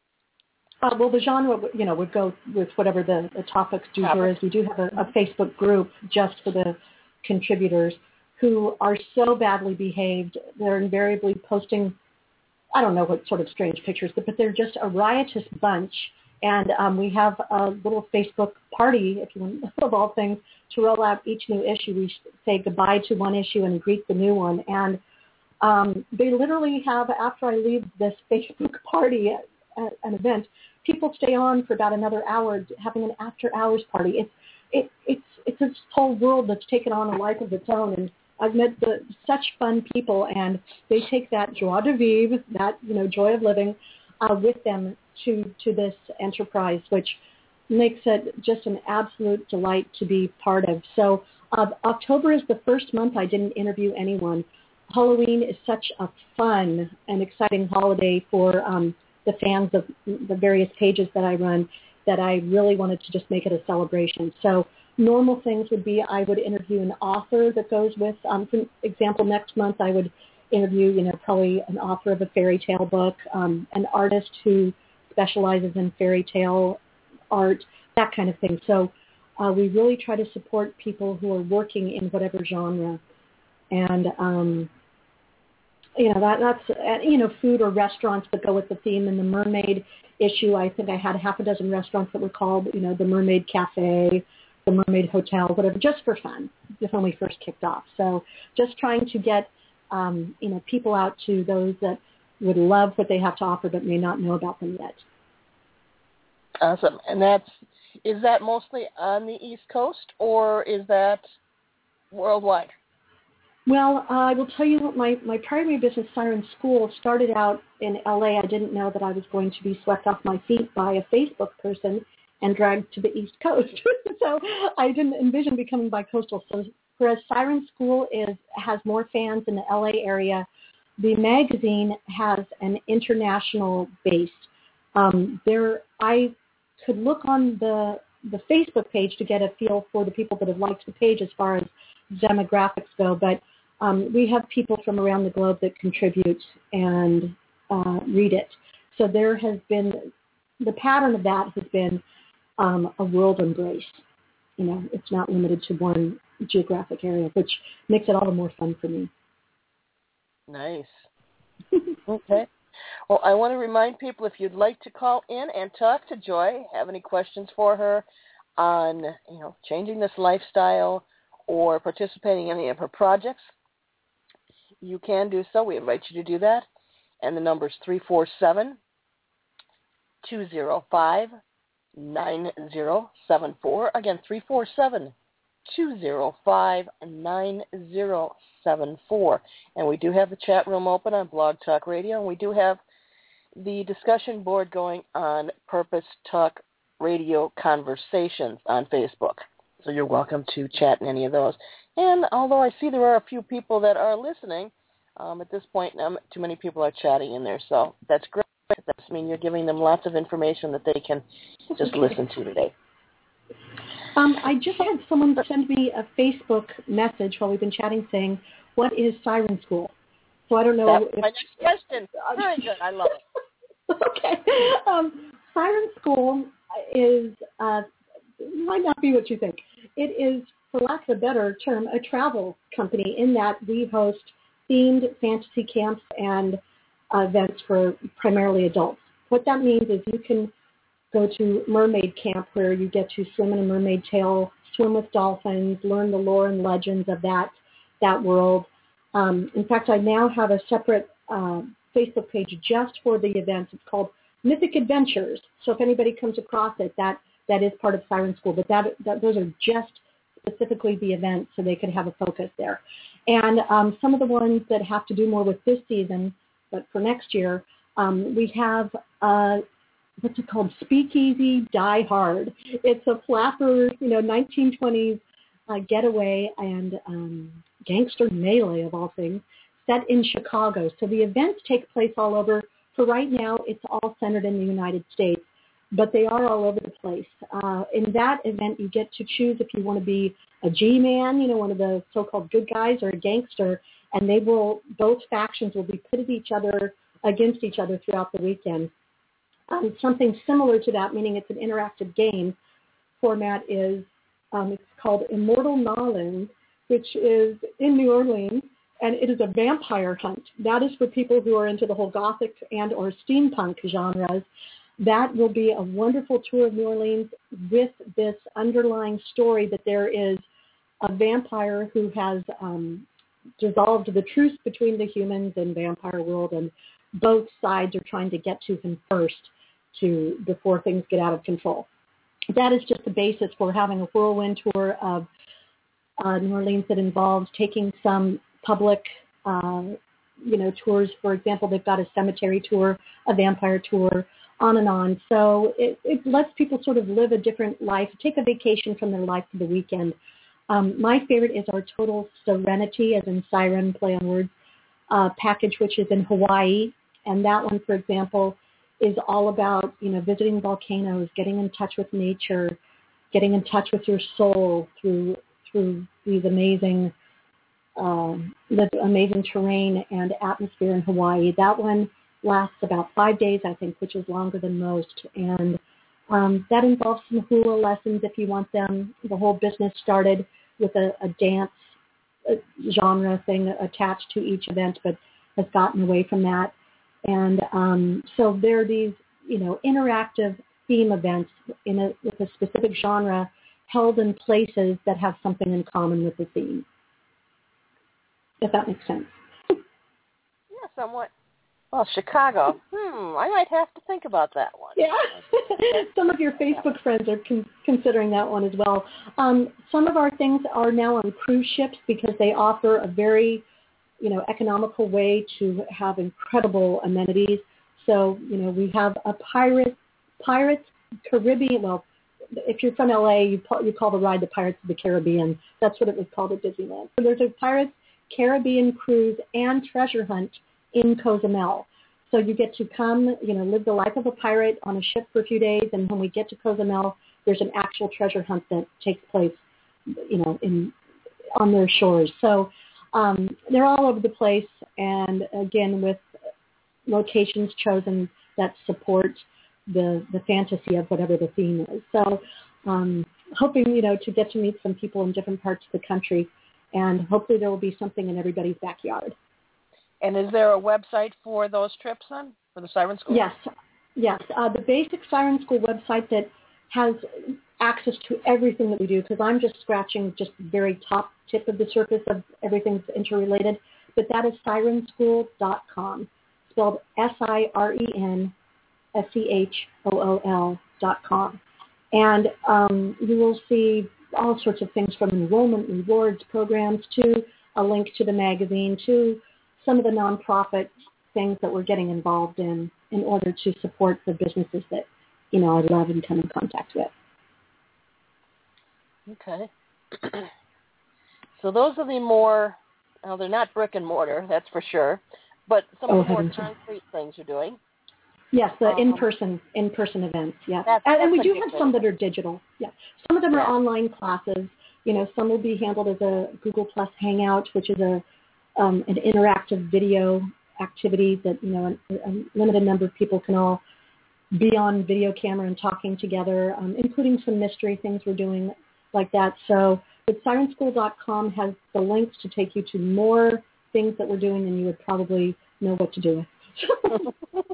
Uh, well, the genre, you know, would go with whatever the, the topics du jour is. We do have a, a Facebook group just for the contributors who are so badly behaved. They're invariably posting, I don't know what sort of strange pictures, but, but they're just a riotous bunch. And um, we have a little Facebook party, if you want, of all things, to roll out each new issue. We say goodbye to one issue and greet the new one. And um, they literally have, after I leave this Facebook party at, at an event, people stay on for about another hour having an after-hours party. It's it, it's it's this whole world that's taken on a life of its own. And I've met the, such fun people, and they take that joie de vivre, that, you know, joy of living, uh, with them to to this enterprise, which makes it just an absolute delight to be part of. So uh, October is the first month I didn't interview anyone. Halloween is such a fun and exciting holiday for um, the fans of the various pages that I run that I really wanted to just make it a celebration. So normal things would be I would interview an author that goes with, um, for example, next month I would interview, you know, probably an author of a fairy tale book, um, an artist who specializes in fairy tale art, that kind of thing. So uh, we really try to support people who are working in whatever genre. And, um, you know, that, that's, uh, you know, food or restaurants that go with the theme. In the mermaid issue, I think I had half a dozen restaurants that were called, you know, the Mermaid Cafe, the Mermaid Hotel, whatever, just for fun, just when we first kicked off. So just trying to get, um, you know, people out to those that would love what they have to offer but may not know about them yet. Awesome. And that's, is that mostly on the East Coast, or is that worldwide? Well, uh, I will tell you what, my, my primary business, Siren School, started out in L A. I didn't know that I was going to be swept off my feet by a Facebook person and dragged to the East Coast. So I didn't envision becoming bicoastal. So whereas Siren School is has more fans in the L A area, the magazine has an international base. Um, there, I could look on the the Facebook page to get a feel for the people that have liked the page as far as demographics go, but um, we have people from around the globe that contribute and uh, read it. So there has been, the pattern of that has been um, a world embrace. You know, it's not limited to one geographic area, which makes it all the more fun for me. Nice. Okay. Well, I want to remind people, if you'd like to call in and talk to Joy, have any questions for her on, you know, changing this lifestyle or participating in any of her projects, you can do so. We invite you to do that. And the number is three four seven, two zero five, nine zero seven four. Again, three four seven, two zero five, nine zero seven four. And we do have the chat room open on Blog Talk Radio, and we do have the discussion board going on Purpose Talk Radio Conversations on Facebook. So you're welcome to chat in any of those. And although I see there are a few people that are listening, um, at this point, um, too many people are chatting in there. So that's great. That's, I mean, you're giving them lots of information that they can just listen to today. Um, I just had someone send me a Facebook message while we've been chatting saying, what is Siren School? So I don't know. That was if, my next question. Very good. I love it. Okay. Um, Siren School is, uh, might not be what you think. It is, for lack of a better term, a travel company in that we host themed fantasy camps and uh, events for primarily adults. What that means is you can go to mermaid camp where you get to swim in a mermaid tail, swim with dolphins, learn the lore and legends of that that world. Um, in fact, I now have a separate uh, Facebook page just for the events. It's called Mythic Adventures. So if anybody comes across it, that that is part of Siren School. But that, that those are just specifically the events, so they could have a focus there. And um, some of the ones that have to do more with this season, but for next year, um, we have uh, what's it called? Speakeasy Die Hard. It's a flapper, you know, nineteen twenties uh, getaway and um, gangster melee of all things, set in Chicago. So the events take place all over. For right now, it's all centered in the United States, but they are all over the place. Uh, in that event, you get to choose if you want to be a G-man, you know, one of the so-called good guys, or a gangster, and they will, both factions will be pitted each other against each other throughout the weekend. Um, something similar to that, meaning it's an interactive game format, is um, it's called Immortal Nolans, which is in New Orleans, and it is a vampire hunt. That is for people who are into the whole Gothic and or steampunk genres. That will be a wonderful tour of New Orleans with this underlying story that there is a vampire who has um, dissolved the truce between the humans and vampire world, and both sides are trying to get to him first to before things get out of control. That is just the basis for having a whirlwind tour of uh, New Orleans that involves taking some public, uh, you know, tours. For example, they've got a cemetery tour, a vampire tour, on and on. So it, it lets people sort of live a different life, take a vacation from their life for the weekend. Um, my favorite is our Total Serenity, as in siren, play on words, uh, package, which is in Hawaii. And that one, for example, is all about, you know, visiting volcanoes, getting in touch with nature, getting in touch with your soul through through these amazing, um, the amazing terrain and atmosphere in Hawaii. That one lasts about five days, I think, which is longer than most. And um, that involves some hula lessons if you want them. The whole business started with a, a dance a genre thing attached to each event, but has gotten away from that. And um, so there are these, you know, interactive theme events in a, with a specific genre held in places that have something in common with the theme, if that makes sense. Yeah, somewhat. Well, Chicago, hmm, I might have to think about that one. Yeah. Some of your Facebook friends are con- considering that one as well. Um, some of our things are now on cruise ships because they offer a very, you know, economical way to have incredible amenities. So, you know, we have a pirate, Pirates Caribbean. Well, if you're from L A, you, you call the ride the Pirates of the Caribbean. That's what it was called at Disneyland. So there's a Pirates Caribbean cruise and treasure hunt in Cozumel. So you get to come, you know, live the life of a pirate on a ship for a few days, and when we get to Cozumel, there's an actual treasure hunt that takes place, you know, in on their shores. So um, they're all over the place, and again, with locations chosen that support the the fantasy of whatever the theme is. So um, hoping, you know, to get to meet some people in different parts of the country, and hopefully there will be something in everybody's backyard. And is there a website for those trips then, for the Siren School? Yes, yes. Uh, the basic Siren School website that has access to everything that we do, because I'm just scratching just the very top tip of the surface of everything that's interrelated, but that is siren school dot com, spelled S I R E N S C H O O L dot com. And um, you will see all sorts of things from enrollment rewards programs to a link to the magazine to some of the nonprofit things that we're getting involved in in order to support the businesses that, you know, I love and come in contact with. Okay. So those are the more, well, they're not brick and mortar, that's for sure, but some of oh, the more heavens. concrete things you're doing. Yes, the um, in-person in-person events, yes. That's, and, and we that's do have some that are digital. Yeah. Some of them yeah. are online classes. You know, some will be handled as a Google Plus Hangout, which is a um, an interactive video activity that, you know, a, a limited number of people can all be on video camera and talking together, um, including some mystery things we're doing like that. So but siren school dot com has the links to take you to more things that we're doing than you would probably know what to do with.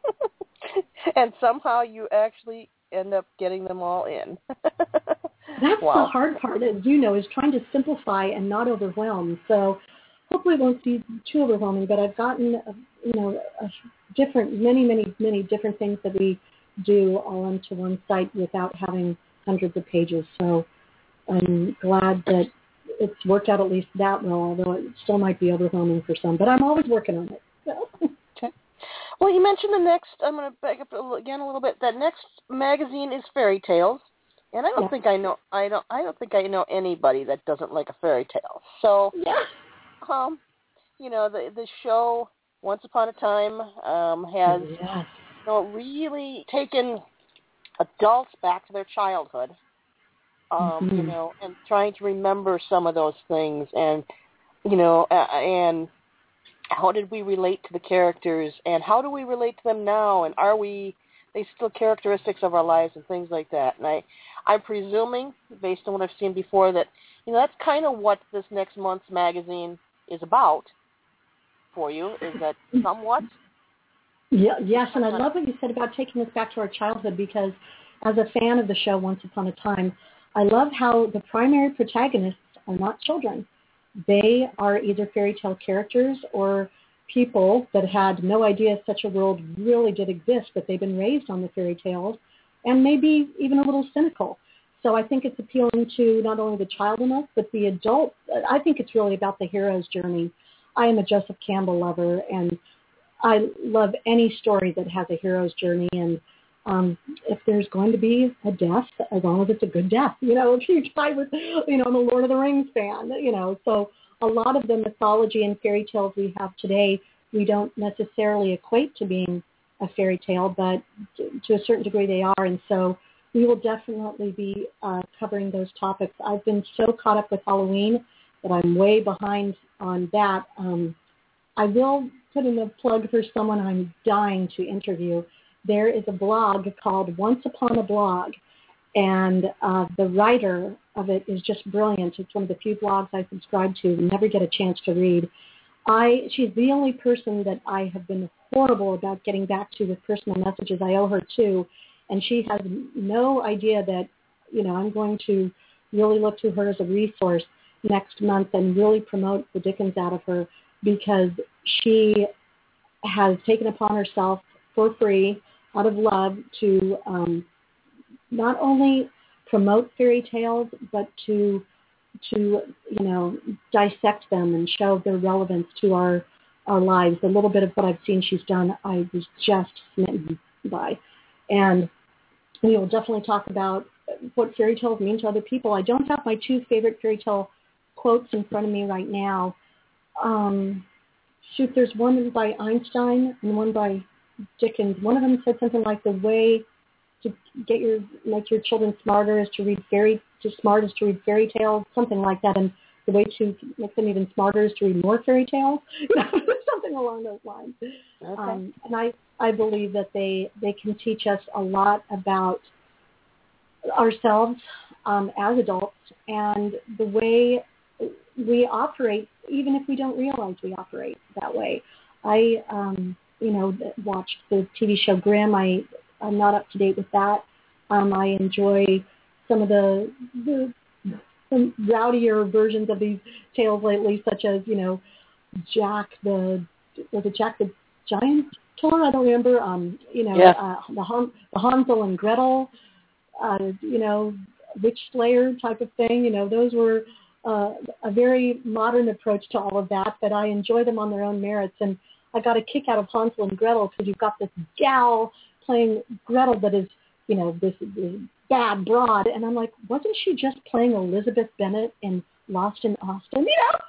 And somehow you actually end up getting them all in. That's wow. the hard part, as you know, is trying to simplify and not overwhelm. So hopefully it won't be too overwhelming, but I've gotten, uh, you know, a different, many, many, many different things that we do all onto one site without having hundreds of pages. So I'm glad that it's worked out at least that well, although it still might be overwhelming for some, but I'm always working on it. So. Okay. Well, you mentioned the next, I'm going to back up again a little bit, that next magazine is Fairy Tales. And I don't yeah. think I know. I don't. I don't think I know anybody that doesn't like a fairy tale. So, yeah. um, you know, the the show Once Upon a Time um, has yes. you know, really taken adults back to their childhood. Um, mm-hmm. You know, and trying to remember some of those things, and you know, uh, and how did we relate to the characters, and how do we relate to them now, and are we they still characteristics of our lives and things like that. And I, I'm presuming, based on what I've seen before, that you know that's kind of what this next month's magazine is about for you. Is that somewhat? Yeah, yes, and I love what you said about taking us back to our childhood, because as a fan of the show Once Upon a Time, I love how the primary protagonists are not children. They are either fairy tale characters or people that had no idea such a world really did exist, but they've been raised on the fairy tales and maybe even a little cynical. So I think it's appealing to not only the child in us, but the adult. I think it's really about the hero's journey. I am a Joseph Campbell lover, and I love any story that has a hero's journey. And um, if there's going to be a death, as long as it's a good death, you know, if you die with, you know, I'm a Lord of the Rings fan, you know, so a lot of the mythology and fairy tales we have today, we don't necessarily equate to being a fairy tale, but to a certain degree they are. And so we will definitely be uh, covering those topics. I've been so caught up with Halloween that I'm way behind on that. Um, I will put in a plug for someone I'm dying to interview. There is a blog called Once Upon a Blog, and uh, the writer of it is just brilliant. It's one of the few blogs I subscribe to and never get a chance to read. I She's the only person that I have been horrible about getting back to with personal messages. I owe her too, and she has no idea that, you know, I'm going to really look to her as a resource next month and really promote the dickens out of her, because she has taken upon herself for free out of love to um, not only promote fairy tales, but to to you know dissect them and show their relevance to our our lives. The little bit of what I've seen she's done, I was just smitten by. And we will definitely talk about what fairy tales mean to other people. I don't have my two favorite fairy tale quotes in front of me right now. Um, shoot, there's one by Einstein and one by Dickens. One of them said something like the way to get your make your children smarter is to read fairy to smart is to read fairy tales, something like that. And the way to make them even smarter is to read more fairy tales, something along those lines. Okay. Um, and I, I believe that they, they can teach us a lot about ourselves um, as adults and the way we operate, even if we don't realize we operate that way. I, um, you know, watched the T V show Grimm. I, I'm not up to date with that. Um, I enjoy some of the, the some rowdier versions of these tales lately, such as, you know, Jack the, was it Jack the Giant Killer? I don't remember. Um, you know, yeah. uh, the, Han, the Hansel and Gretel, uh, you know, Witch Slayer type of thing. You know, those were uh, a very modern approach to all of that, but I enjoy them on their own merits. And I got a kick out of Hansel and Gretel because you've got this gal playing Gretel that is, you know, this, this bad broad. And I'm like, wasn't she just playing Elizabeth Bennet in Lost in Austin? You know?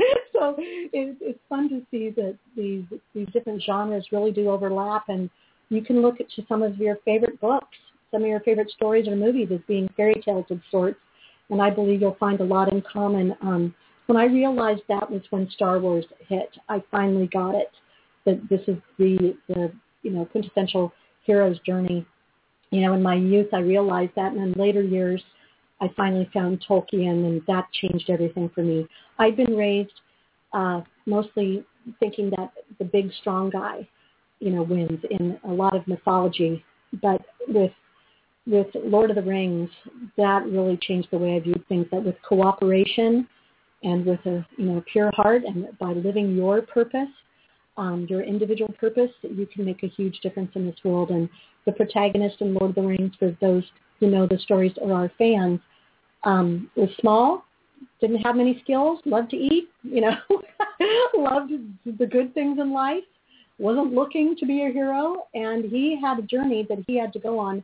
So it, it's fun to see that these these different genres really do overlap. And you can look at some of your favorite books, some of your favorite stories or movies as being fairy tales of sorts. And I believe you'll find a lot in common. Um, when I realized that was when Star Wars hit, I finally got it. That this is the, the you know, quintessential hero's journey. You know, in my youth, I realized that, and in later years, I finally found Tolkien, and that changed everything for me. I'd been raised uh, mostly thinking that the big, strong guy, you know, wins in a lot of mythology, but with with Lord of the Rings, that really changed the way I viewed things. That with cooperation and with a you know pure heart, and by living your purpose, um, your individual purpose, you can make a huge difference in this world. And the protagonist in Lord of the Rings, for those who know the stories or are fans, um, was small, didn't have many skills, loved to eat, you know, loved the good things in life, wasn't looking to be a hero, and he had a journey that he had to go on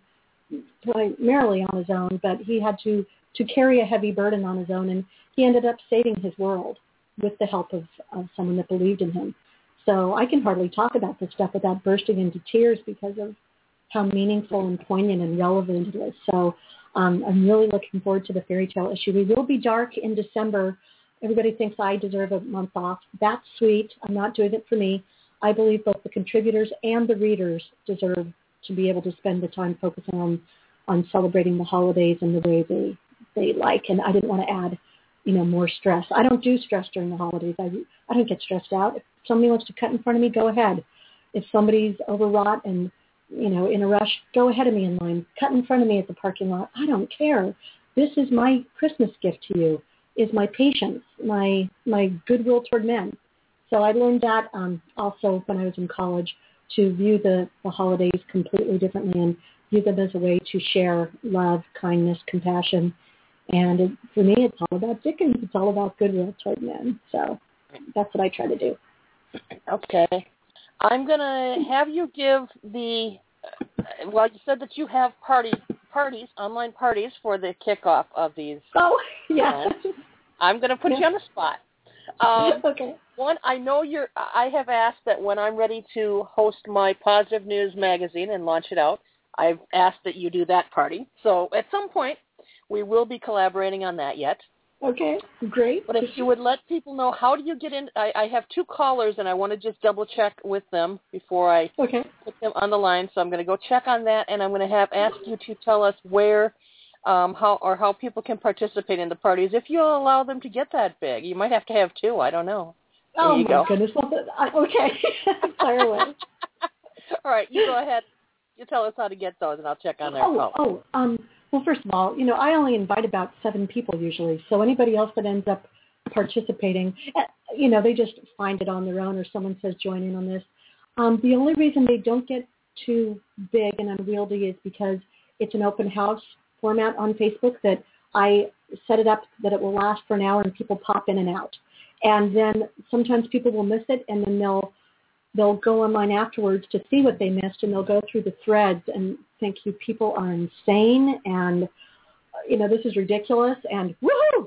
primarily on his own, but he had to, to carry a heavy burden on his own, and he ended up saving his world with the help of, of someone that believed in him. So I can hardly talk about this stuff without bursting into tears because of how meaningful and poignant and relevant it is. So um, I'm really looking forward to the fairy tale issue. We will be dark in December. Everybody thinks I deserve a month off. That's sweet. I'm not doing it for me. I believe both the contributors and the readers deserve to be able to spend the time focusing on, on celebrating the holidays in the way they, they like. And I didn't want to add, you know, more stress. I don't do stress during the holidays. I, I don't get stressed out. If somebody wants to cut in front of me, go ahead. If somebody's overwrought and, you know, in a rush, go ahead of me in line. Cut in front of me at the parking lot. I don't care. This is my Christmas gift to you, is my patience, my my goodwill toward men. So I learned that um, also when I was in college, to view the, the holidays completely differently and view them as a way to share love, kindness, compassion. And it, for me, it's all about Dickens. It's all about goodwill toward men. So that's what I try to do. Okay. I'm going to have you give the, well, you said that you have party, parties, online parties for the kickoff of these. Oh, yeah. Events. I'm going to put yeah. you on the spot. Um, okay. One, I know you're, I have asked that when I'm ready to host my Positive News magazine and launch it out, I've asked that you do that party. So at some point, we will be collaborating on that yet. Okay, great. But if you would let people know, how do you get in? I, I have two callers, and I want to just double-check with them before I okay. put them on the line. So I'm going to go check on that, and I'm going to have ask you to tell us where um, how or how people can participate in the parties. If you'll allow them to get that big, you might have to have two. I don't know. There oh, you my go. goodness. Okay. Fire away. All right, you go ahead. You tell us how to get those, and I'll check on their oh, phone. Oh, um, well, first of all, you know, I only invite about seven people usually. So anybody else that ends up participating, you know, they just find it on their own or someone says join in on this. Um, the only reason they don't get too big and unwieldy is because it's an open house format on Facebook that I set it up that it will last for an hour and people pop in and out. And then sometimes people will miss it, and then they'll they'll go online afterwards to see what they missed, and they'll go through the threads and think you people are insane, and you know, this is ridiculous, and woohoo!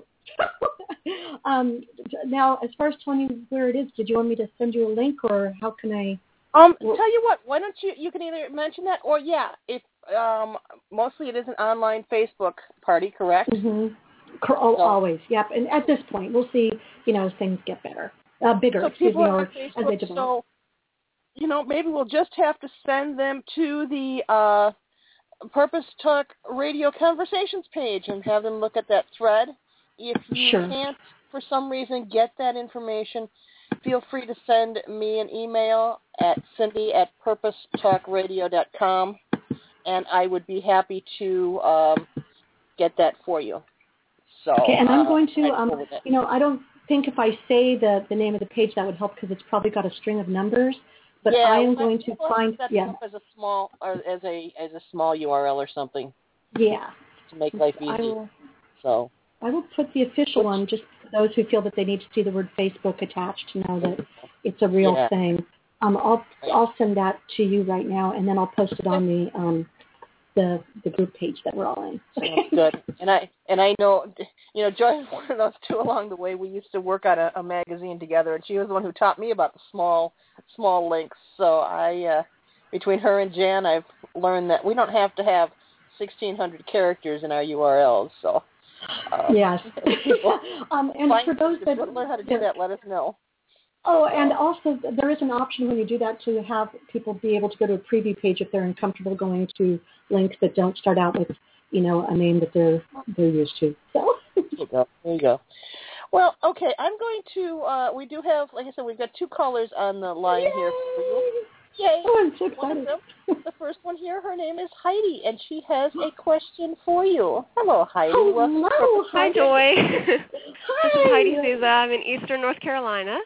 um, now, as far as telling you where it is, did you want me to send you a link, or how can I? Um, well, tell you what, why don't you? You can either mention that, or yeah, if um, mostly it is an online Facebook party, correct? Mm-hmm. Oh, so, always, yep. And at this point, we'll see, you know, as things get better, uh, bigger, so excuse me, or Facebook, as they develop. So, you know, maybe we'll just have to send them to the uh, Purpose Talk Radio Conversations page and have them look at that thread. If you sure. can't, for some reason, get that information, feel free to send me an email at cindy at purpose talk radio dot com, and I would be happy to um, get that for you. So, okay, and I'm uh, going to, um, you know, I don't think if I say the, the name of the page that would help because it's probably got a string of numbers, but yeah, I am well, going to find, set yeah, up as a small or as a as a small U R L or something. Yeah, to make life easy. I will, so I will put the official one just for those who feel that they need to see the word Facebook attached to know that it's a real yeah. thing. Um, I'll I'll send that to you right now, and then I'll post it on the um the the group page that we're all in. That's good. And I and I know, you know, Joy is one of those two along the way. We used to work on a, a magazine together, and she was the one who taught me about the small small links. So I, uh, between her and Jan, I've learned that we don't have to have sixteen hundred characters in our U R Ls. So uh, yes. um, and for those that learn how to do that, let us know. Oh, and also there is an option when you do that to have people be able to go to a preview page if they're uncomfortable going to links that don't start out with, you know, a name that they're they're used to. So there you go. There you go. Well, okay, I'm going to. Uh, we do have, like I said, we've got two callers on the line Yay! here. For you. Yay! Oh, I'm so excited. One of them, the first one here, her name is Heidi, and she has a question for you. Hello, Heidi. Hello, Hi, Joy. This is Heidi Souza. I'm in Eastern North Carolina.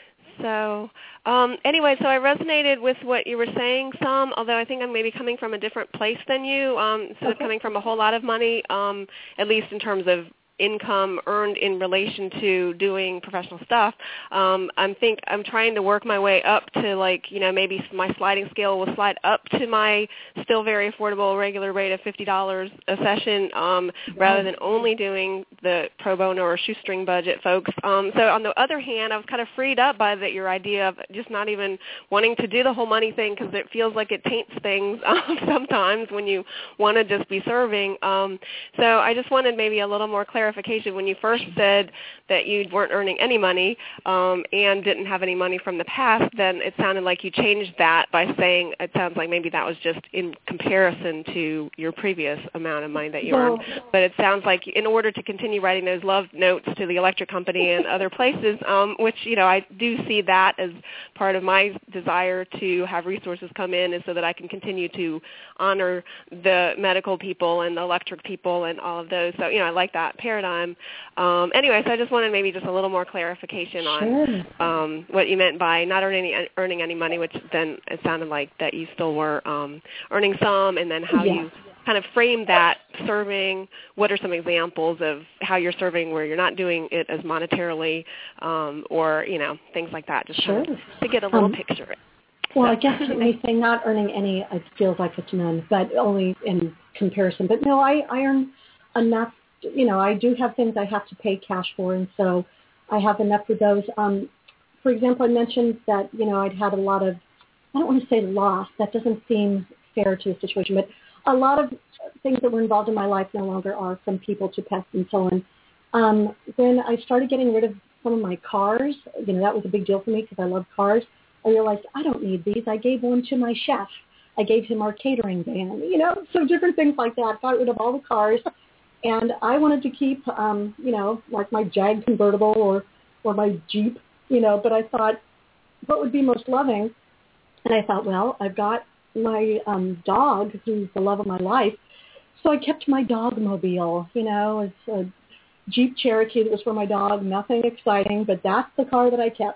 So um, anyway, so I resonated with what you were saying some, although I think I'm maybe coming from a different place than you, um, instead okay. of coming from a whole lot of money, um, at least in terms of income earned in relation to doing professional stuff. Um, I'm think I'm trying to work my way up to, like, you know, maybe my sliding scale will slide up to my still very affordable regular rate of fifty dollars a session, um, rather than only doing the pro bono or shoestring budget folks. Um, so on the other hand, I was kind of freed up by the, your idea of just not even wanting to do the whole money thing because it feels like it taints things um, sometimes when you want to just be serving. Um, so I just wanted maybe a little more clarity. Clarification. When you first said that you weren't earning any money um, and didn't have any money from the past, then it sounded like you changed that by saying it sounds like maybe that was just in comparison to your previous amount of money that you earned. But it sounds like in order to continue writing those love notes to the electric company and other places, um, which, you know, I do see that as part of my desire to have resources come in, is so that I can continue to honor the medical people and the electric people and all of those. So, you know, I like that paradigm. Um, anyway, so I just wanted maybe just a little more clarification on sure. um, what you meant by not earning any, earning any money, which then it sounded like that you still were um, earning some, and then how yeah. you kind of frame that serving. What are some examples of how you're serving where you're not doing it as monetarily, um, or, you know, things like that, just sure. kind of to get a little um, picture of it. Well, so. I guess when you say not earning any, it feels like it's none, but only in comparison. But no, I, I earn enough. You know, I do have things I have to pay cash for, and so I have enough for those. Um, for example, I mentioned that, you know, I'd had a lot of, I don't want to say loss, that doesn't seem fair to the situation, but a lot of things that were involved in my life no longer are, from people to pets and so on. Um, when I started getting rid of some of my cars, you know, that was a big deal for me because I love cars. I realized I don't need these. I gave one to my chef. I gave him our catering van, you know, so different things like that. Got rid of all the cars. And I wanted to keep, um, you know, like my Jag convertible or, or my Jeep, you know, but I thought, what would be most loving? And I thought, well, I've got my um, dog, who's the love of my life. So I kept my dog mobile, you know, it's a Jeep Cherokee that was for my dog, nothing exciting, but that's the car that I kept.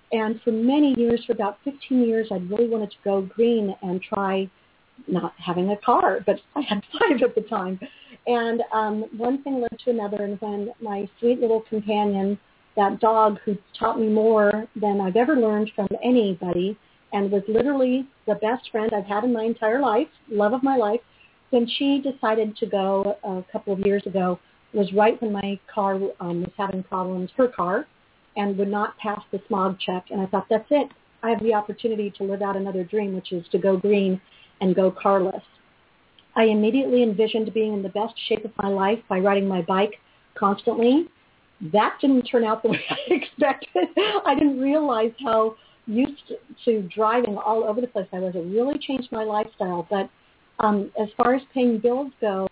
And for many years, for about fifteen years, I really wanted to go green and try not having a car, but I had five at the time. And um, one thing led to another, and when my sweet little companion, that dog who taught me more than I've ever learned from anybody and was literally the best friend I've had in my entire life, love of my life, when she decided to go a couple of years ago, was right when my car um, was having problems, her car, and would not pass the smog check. And I thought, that's it. I have the opportunity to live out another dream, which is to go green and go carless. I immediately envisioned being in the best shape of my life by riding my bike constantly. That didn't turn out the way I expected. I didn't realize how used to driving all over the place I was. It really changed my lifestyle. But um, as far as paying bills go,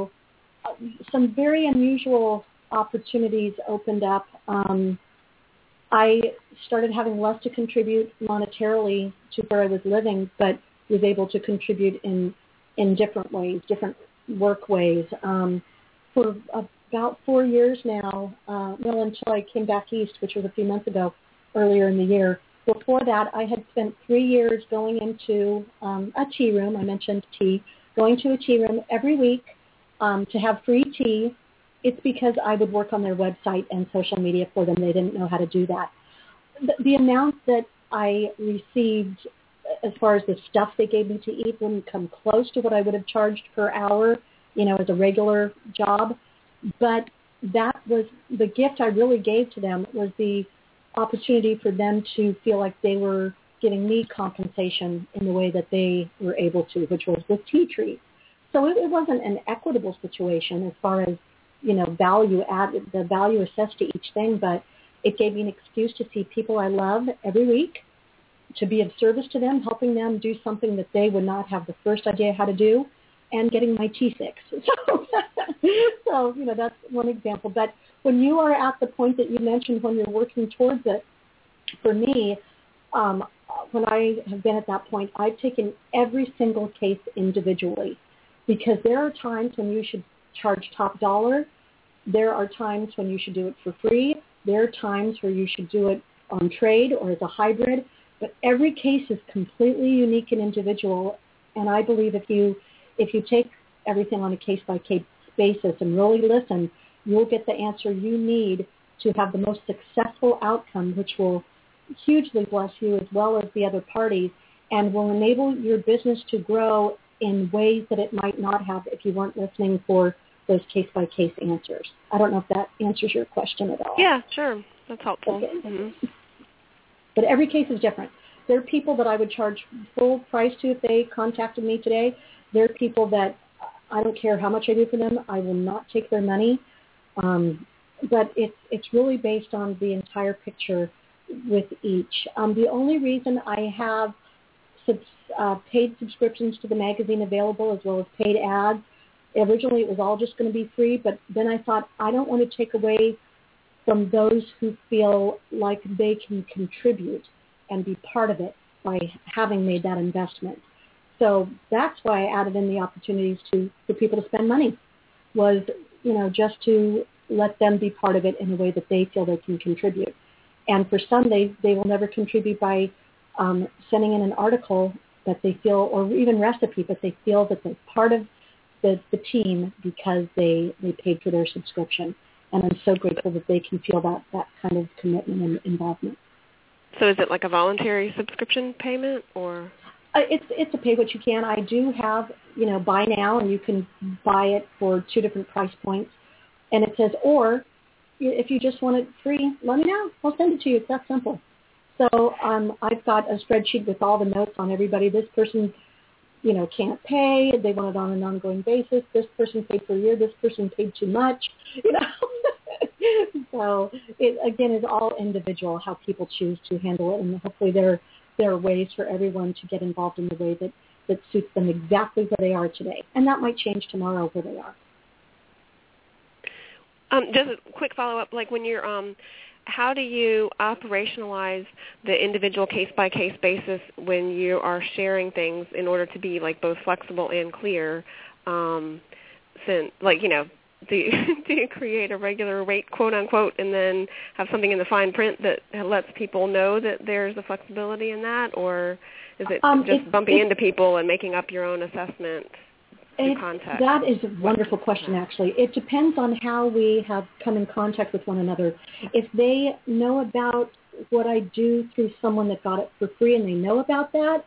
some very unusual opportunities opened up. Um, I started having less to contribute monetarily to where I was living, but was able to contribute in in different ways, different work ways. Um, for about four years now, uh, well, until I came back east, which was a few months ago, earlier in the year. Before that, I had spent three years going into um, a tea room. I mentioned tea. Going to a tea room every week um, to have free tea. It's because I would work on their website and social media for them. They didn't know how to do that. The, the amount that I received as far as the stuff they gave me to eat wouldn't come close to what I would have charged per hour, you know, as a regular job. But that was the gift I really gave to them, was the opportunity for them to feel like they were giving me compensation in the way that they were able to, which was with tea treats. So it, it wasn't an equitable situation as far as, you know, value added, the value assessed to each thing, but it gave me an excuse to see people I love every week, to be of service to them, helping them do something that they would not have the first idea how to do, and getting my tea fix. So, so, you know, that's one example. But when you are at the point that you mentioned when you're working towards it, for me, um, when I have been at that point, I've taken every single case individually, because there are times when you should charge top dollar. There are times when you should do it for free. There are times where you should do it on trade or as a hybrid. But every case is completely unique and individual, and I believe if you if you take everything on a case-by-case basis and really listen, you'll get the answer you need to have the most successful outcome, which will hugely bless you as well as the other parties, and will enable your business to grow in ways that it might not have if you weren't listening for those case-by-case answers. I don't know if that answers your question at all. Yeah, sure. That's helpful. Okay. Mm-hmm. But every case is different. There are people that I would charge full price to if they contacted me today. There are people that I don't care how much I do for them. I will not take their money. Um, but it's it's really based on the entire picture with each. Um, the only reason I have subs, uh, paid subscriptions to the magazine available as well as paid ads, originally it was all just going to be free, but then I thought I don't want to take away from those who feel like they can contribute and be part of it by having made that investment. So that's why I added in the opportunities to for people to spend money, was, you know, just to let them be part of it in a way that they feel they can contribute. And for some, they, they will never contribute by um, sending in an article that they feel, or even recipe, but they feel that they're part of the, the team because they, they paid for their subscription. And I'm so grateful that they can feel that, that kind of commitment and involvement. So is it like a voluntary subscription payment, or? Uh, it's it's a pay what you can. I do have, you know, buy now, and you can buy it for two different price points. And it says, or if you just want it free, let me know. I'll send it to you. It's that simple. So um, I've got a spreadsheet with all the notes on everybody. This person, you know, can't pay. They want it on an ongoing basis. This person paid for a year. This person paid too much. You know. So it, again, is all individual how people choose to handle it, and hopefully there there are ways for everyone to get involved in the way that, that suits them exactly where they are today. And that might change tomorrow where they are. Um, just a quick follow-up, like when you're, um, how do you operationalize the individual case-by-case basis when you are sharing things in order to be like both flexible and clear? Um, since, like, you know, do you, do you create a regular rate, quote unquote, and then have something in the fine print that lets people know that there's a flexibility in that, or is it um, just it, bumping it, into people and making up your own assessment through contact? That is a wonderful question, actually. It depends on how we have come in contact with one another. If they know about what I do through someone that got it for free and they know about that,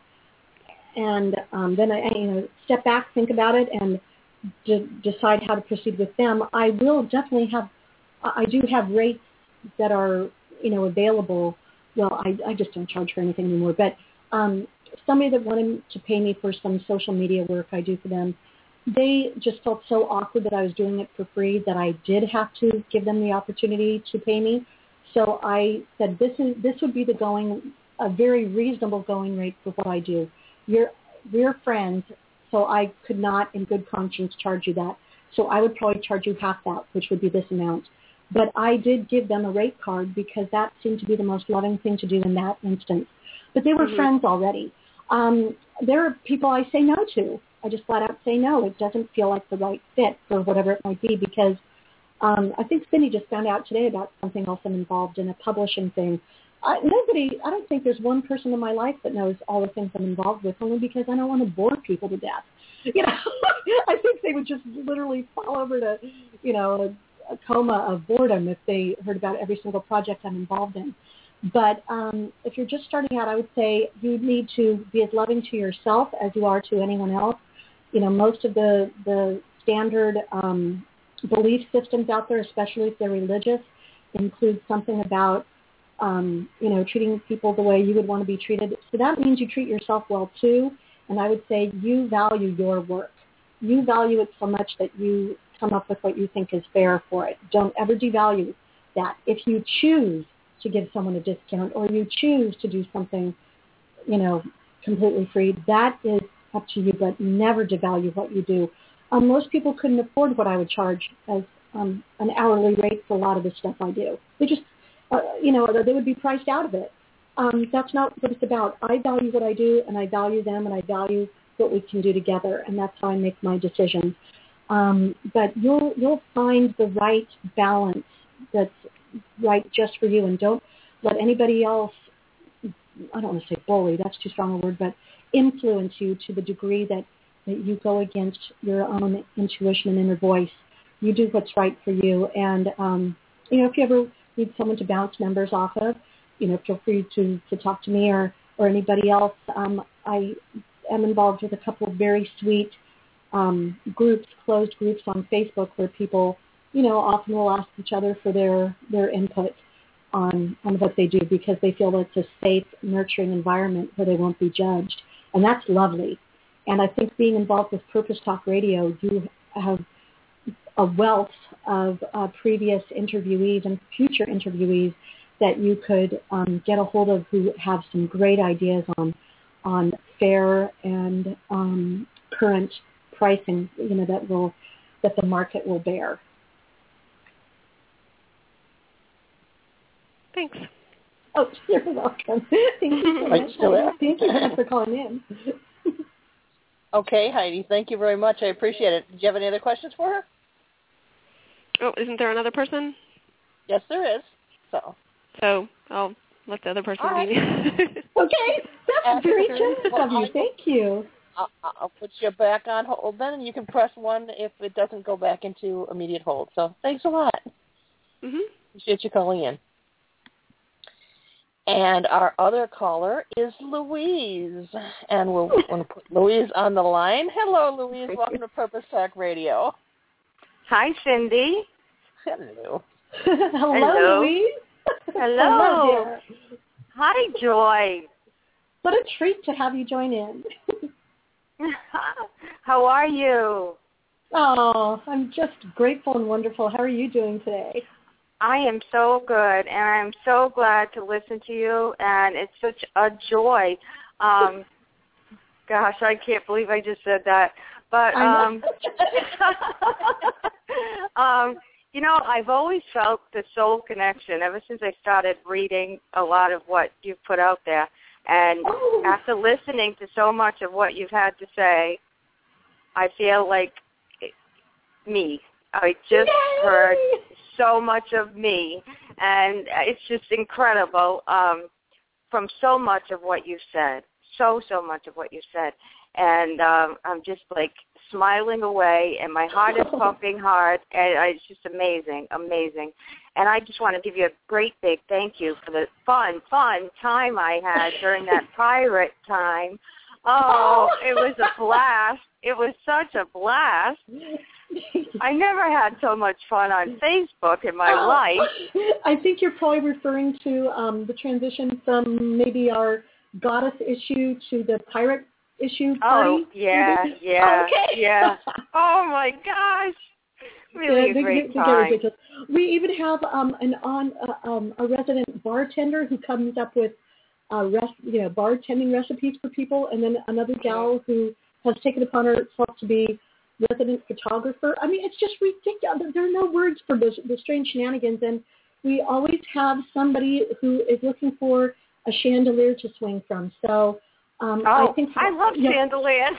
and um, then I you know, step back, think about it, and de- decide how to proceed with them, I will definitely have, I do have rates that are, you know, available. Well, I, I just don't charge for anything anymore, but um, somebody that wanted to pay me for some social media work I do for them, they just felt so awkward that I was doing it for free that I did have to give them the opportunity to pay me. So I said, this is this would be the going, a very reasonable going rate for what I do. You're, we're friends, so I could not in good conscience charge you that. So I would probably charge you half that, which would be this amount. But I did give them a rate card because that seemed to be the most loving thing to do in that instance. But they were mm-hmm. friends already. Um, there are people I say no to. I just flat out say no. It doesn't feel like the right fit for whatever it might be because um, I think Cindy just found out today about something else I'm involved in, a publishing thing. I, nobody, I don't think there's one person in my life that knows all the things I'm involved with, only because I don't want to bore people to death. You know, I think they would just literally fall over to, you know, a, a coma of boredom if they heard about every single project I'm involved in. But um, if you're just starting out, I would say you need to be as loving to yourself as you are to anyone else. You know, most of the, the standard um, belief systems out there, especially if they're religious, include something about, um, you know, treating people the way you would want to be treated. So that means you treat yourself well, too. And I would say you value your work. You value it so much that you come up with what you think is fair for it. Don't ever devalue that. If you choose to give someone a discount or you choose to do something, you know, completely free, that is up to you, but never devalue what you do. Um, most people couldn't afford what I would charge as um, an hourly rate for a lot of the stuff I do. They just, uh, you know, they would be priced out of it. Um, that's not what it's about. I value what I do, and I value them, and I value what we can do together, and that's how I make my decisions. Um, but you'll you'll find the right balance that's right just for you, and don't let anybody else, I don't want to say bully, that's too strong a word, but influence you to the degree that, that you go against your own intuition and inner voice. You do what's right for you. And, um, you know, if you ever need someone to bounce numbers off of, you know, feel free to, to talk to me or, or anybody else. Um, I am involved with a couple of very sweet um, groups, closed groups on Facebook where people, you know, often will ask each other for their, their input on, on what they do because they feel that it's a safe, nurturing environment where they won't be judged. And that's lovely. And I think being involved with Purpose Talk Radio, you have a wealth of uh, previous interviewees and future interviewees that you could um, get a hold of who have some great ideas on on fair and um, current pricing, you know, that will that the market will bear. Thanks. Oh, you're welcome. Thank you so much. Thank you so much for calling in. Okay, Heidi, thank you very much. I appreciate it. Do you have any other questions for her? Oh, isn't there another person? Yes, there is. So, so I'll let the other person right. be. Okay, that's very generous of you. Thank you. I'll, I'll put you back on hold then, and you can press one if it doesn't go back into immediate hold. So, thanks a lot. Mhm. Appreciate you calling in. And our other caller is Louise. And we'll want to put Louise on the line. Hello, Louise. Welcome to Purpose Talk Radio. Hi, Cindy. Hello. Hello, Hello, Louise. Hello. Hello, dear. Hi, Joy. What a treat to have you join in. How are you? Oh, I'm just grateful and wonderful. How are you doing today? I am so good, and I'm so glad to listen to you, and it's such a joy. Um, gosh, I can't believe I just said that. But, um, um, you know, I've always felt the soul connection ever since I started reading a lot of what you've put out there. And oh. after listening to so much of what you've had to say, I feel like it, me. I just Yay! heard so much of me, and it's just incredible um, from so much of what you said, so, so much of what you said. And um, I'm just, like, smiling away, and my heart is pumping hard, and it's just amazing, amazing. And I just want to give you a great big thank you for the fun, fun time I had during that pirate time. Oh, it was a blast. It was such a blast. I never had so much fun on Facebook in my oh, life. I think you're probably referring to um, the transition from maybe our goddess issue to the pirate issue party. Oh, yeah, yeah, okay. yeah. Oh, my gosh. Really yeah, a great they, time. They we even have um, an on uh, um, a resident bartender who comes up with uh, res- you know, bartending recipes for people, and then another gal who has taken upon herself to be resident photographer. I mean, it's just ridiculous. There are no words for the, the strange shenanigans, and we always have somebody who is looking for a chandelier to swing from. So um, oh, I think I love you know, chandeliers.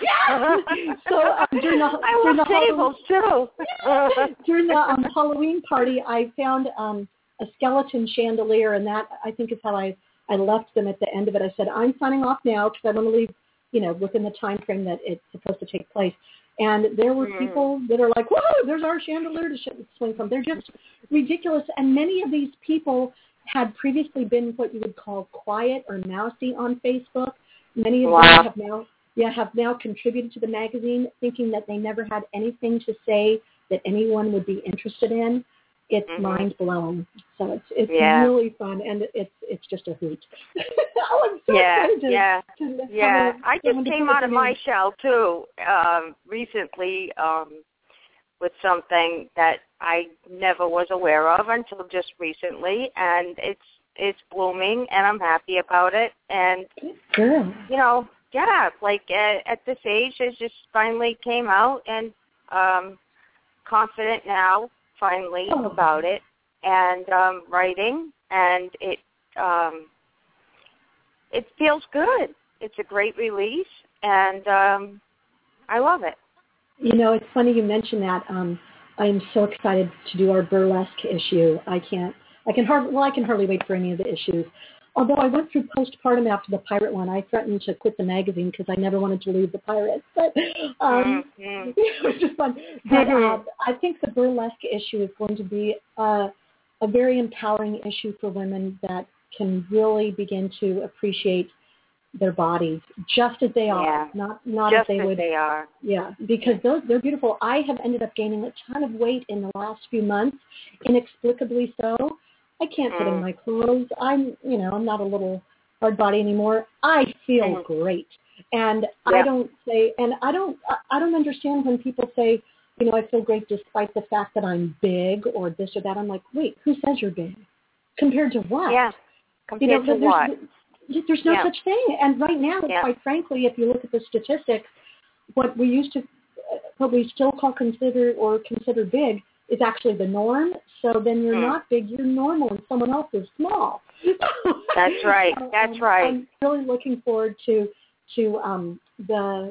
so uh, during the I during love the tables Halloween, too. during the um, Halloween party, I found um, a skeleton chandelier, and that I think is how I, I left them at the end of it. I said, I'm signing off now because I want to leave, you know, within the time frame that it's supposed to take place. And there were mm. people that are like, whoa, there's our chandelier to swing from. They're just ridiculous. And many of these people had previously been what you would call quiet or mousy on Facebook. Many of wow. them have now, yeah, have now contributed to the magazine, thinking that they never had anything to say that anyone would be interested in. It's mm-hmm. mind-blowing. So it's it's yeah. really fun, and it's it's just a hoot. oh, I'm so yeah, excited to, yeah, to yeah. a, I just came out of my in. shell, too, um, recently um, with something that I never was aware of until just recently, and it's it's blooming, and I'm happy about it. And, Girl. you know, yeah, like at, at this age, it just finally came out, and um, confident now, finally, oh. about it, and um, writing, and it um, it feels good. It's a great release, and um, I love it. You know, it's funny you mention that. Um, I am so excited to do our burlesque issue. I can't, I can hardly, well, I can hardly wait for any of the issues. Although I went through postpartum after the pirate one, I threatened to quit the magazine because I never wanted to leave the pirates. But um, mm-hmm. it was just fun. But uh, I think the burlesque issue is going to be uh, a very empowering issue for women that can really begin to appreciate their bodies just as they yeah. are, not not just as they as would. they are. Yeah, because those they're beautiful. I have ended up gaining a ton of weight in the last few months, inexplicably so. I can't fit in my clothes. I'm, you know, I'm not a little hard body anymore. I feel mm. great, and yeah. I don't say, and I don't, I don't understand when people say, you know, I feel great despite the fact that I'm big or this or that. I'm like, wait, who says you're big? Compared to what? Yeah. Compared you know, to there's, what? There's no yeah. such thing. And right now, yeah. quite frankly, if you look at the statistics, what we used to, what we still call consider or consider big is actually the norm. So then you're mm. not big, you're normal, and someone else is small. That's right. That's um, right. I'm really looking forward to to um, the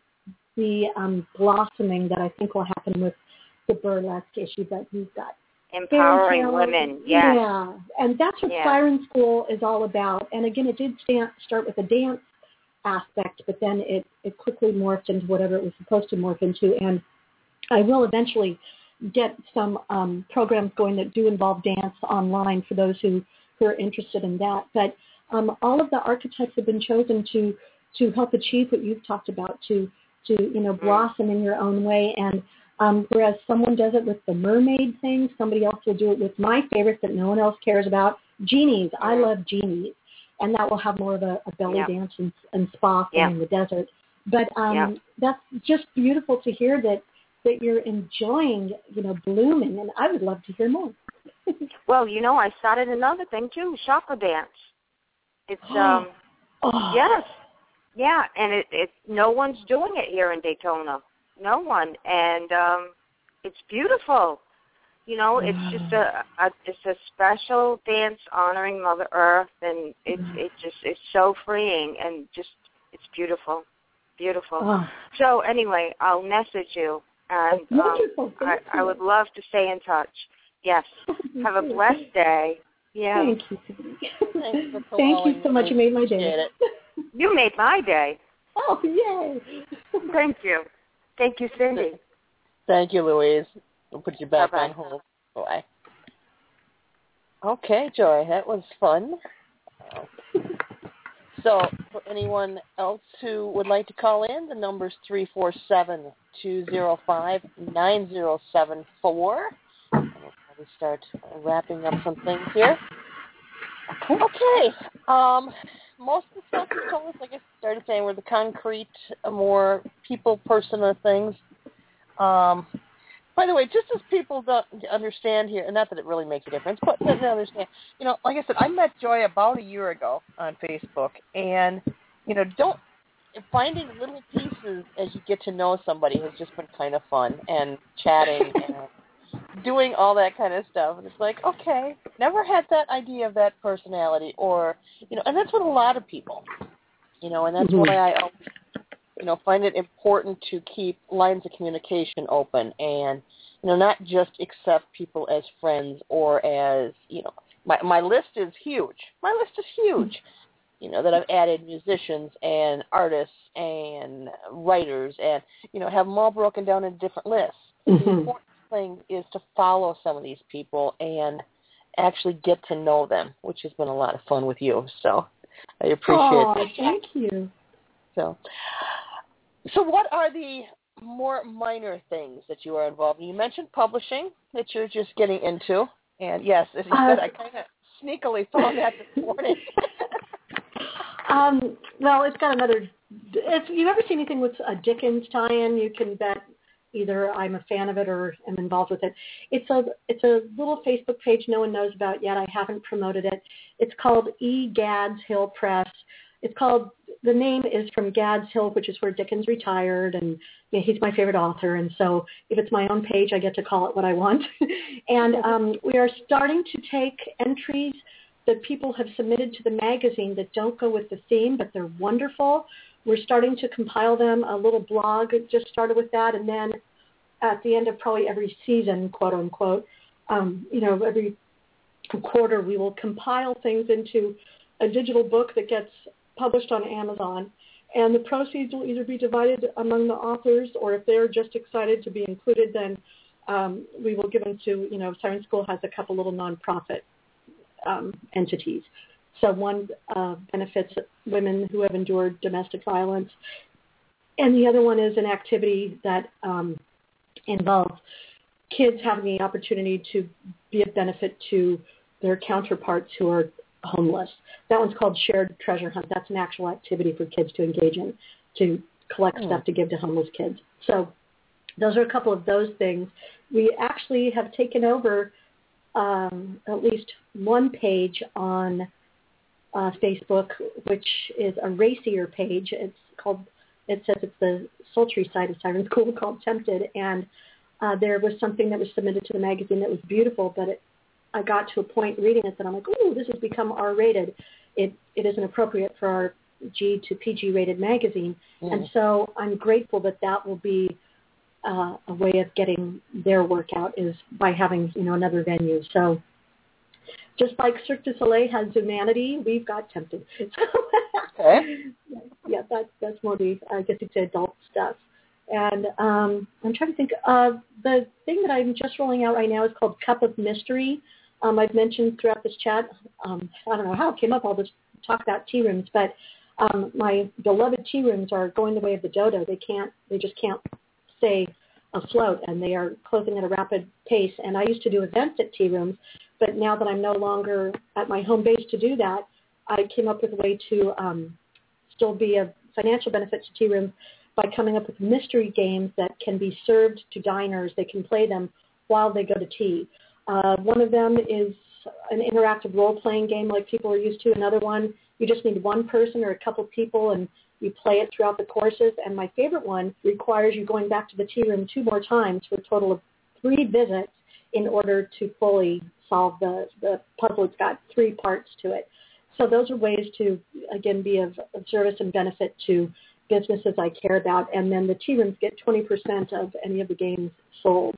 the um, blossoming that I think will happen with the burlesque issue that you've got. Empowering women, yes. Yeah, and that's what yeah. Siren School is all about. And again, it did stand, start with a dance aspect, but then it, it quickly morphed into whatever it was supposed to morph into. And I will eventually get some um, programs going that do involve dance online for those who, who are interested in that. But um, all of the archetypes have been chosen to to help achieve what you've talked about, to to you know blossom in your own way. And Um, whereas someone does it with the mermaid thing, somebody else will do it with my favorite that no one else cares about, genies. I love genies. And that will have more of a, a belly yeah. dance and, and spa thing yeah. in the desert. But um, yeah. that's just beautiful to hear that, that you're enjoying, you know, blooming. And I would love to hear more. Well, you know, I started another thing, too, chakra dance. It's, um, oh. yes. Yeah, and it, it no one's doing it here in Daytona. No one, and um, it's beautiful. You know, it's just a, a it's a special dance honoring Mother Earth, and it's it just it's so freeing and just it's beautiful, beautiful. Oh. So anyway, I'll message you And um, I, I would love to stay in touch. Yes. Have a blessed day. Yeah. Thank you, Cindy. Thanks for Thank you so much. You made my day. You made my day. Oh, yay. Thank you. Thank you, Cindy. Thank you, Louise. We'll put you back Bye-bye. on hold. Bye. Okay, Joy, that was fun. So for anyone else who would like to call in, the number is three four seven, two zero five, nine zero seven four. And we'll probably start wrapping up some things here. Okay. Um, most of the stuff you told us, like I started saying, were the concrete, more people, personal things. Um, by the way, just as people don't understand here, and not that it really makes a difference, but to understand, you know, like I said, I met Joy about a year ago on Facebook, and, you know, don't, finding little pieces as you get to know somebody has just been kind of fun, and chatting and doing all that kind of stuff. And it's like, okay, never had that idea of that personality, or, you know, and that's with a lot of people, you know, and that's mm-hmm. why I always, you know, find it important to keep lines of communication open and, you know, not just accept people as friends or as, you know, my my list is huge. My list is huge, you know, that I've added musicians and artists and writers and, you know, have them all broken down into different lists. Mm-hmm. The important thing is to follow some of these people and actually get to know them, which has been a lot of fun with you. So I appreciate oh, that. Thank you. So, so what are the more minor things that you are involved in? You mentioned publishing that you're just getting into. And yes, as you said, uh, I kind of sneakily found that this morning. um, well, it's got another, if you've ever seen anything with a Dickens tie-in, you can bet either I'm a fan of it or am involved with it. It's a it's a little Facebook page no one knows about yet. I haven't promoted it. It's called E. Gads Hill Press. It's called, the name is from Gads Hill, which is where Dickens retired, and you know, he's my favorite author. And so if it's my own page, I get to call it what I want. and um, we are starting to take entries that people have submitted to the magazine that don't go with the theme, but they're wonderful. We're starting to compile them. A little blog just started with that. And then at the end of probably every season, quote unquote, um, you know, every quarter we will compile things into a digital book that gets published on Amazon. And the proceeds will either be divided among the authors, or if they're just excited to be included, then um, we will give them to, you know, Siren School has a couple little nonprofit um, entities. So one uh, benefits women who have endured domestic violence, and the other one is an activity that um, involves kids having the opportunity to be of benefit to their counterparts who are homeless. That one's called Shared Treasure Hunt. That's an actual activity for kids to engage in, to collect mm. stuff to give to homeless kids. So those are a couple of those things. We actually have taken over um, at least one page on uh, Facebook, which is a racier page. It's called, it says it's the sultry side of Siren School called Tempted. And uh, there was something that was submitted to the magazine that was beautiful, but it I got to a point reading it that I'm like, ooh, this has become R-rated. It it isn't appropriate for our G to P G-rated magazine. Mm. And so I'm grateful that that will be uh, a way of getting their work out, is by having, you know, another venue. So just like Cirque du Soleil has Humanity, we've got Tempted. Okay. Yeah, that, that's more the, I guess you'd say, adult stuff. And um, I'm trying to think. Uh, the thing that I'm just rolling out right now is called Cup of Mystery. Um, I've mentioned throughout this chat, um, I don't know how it came up, all this talk about tea rooms, but um, my beloved tea rooms are going the way of the dodo. They can't, they just can't stay afloat, and they are closing at a rapid pace. And I used to do events at tea rooms, but now that I'm no longer at my home base to do that, I came up with a way to um, still be a financial benefit to tea rooms by coming up with mystery games that can be served to diners. They can play them while they go to tea. Uh, one of them is an interactive role-playing game like people are used to. Another one, you just need one person or a couple people, and you play it throughout the courses. And my favorite one requires you going back to the tea room two more times for a total of three visits in order to fully solve the, the puzzle. It's got three parts to it. So those are ways to, again, be of, of service and benefit to businesses I care about, and then the tea rooms get twenty percent of any of the games sold.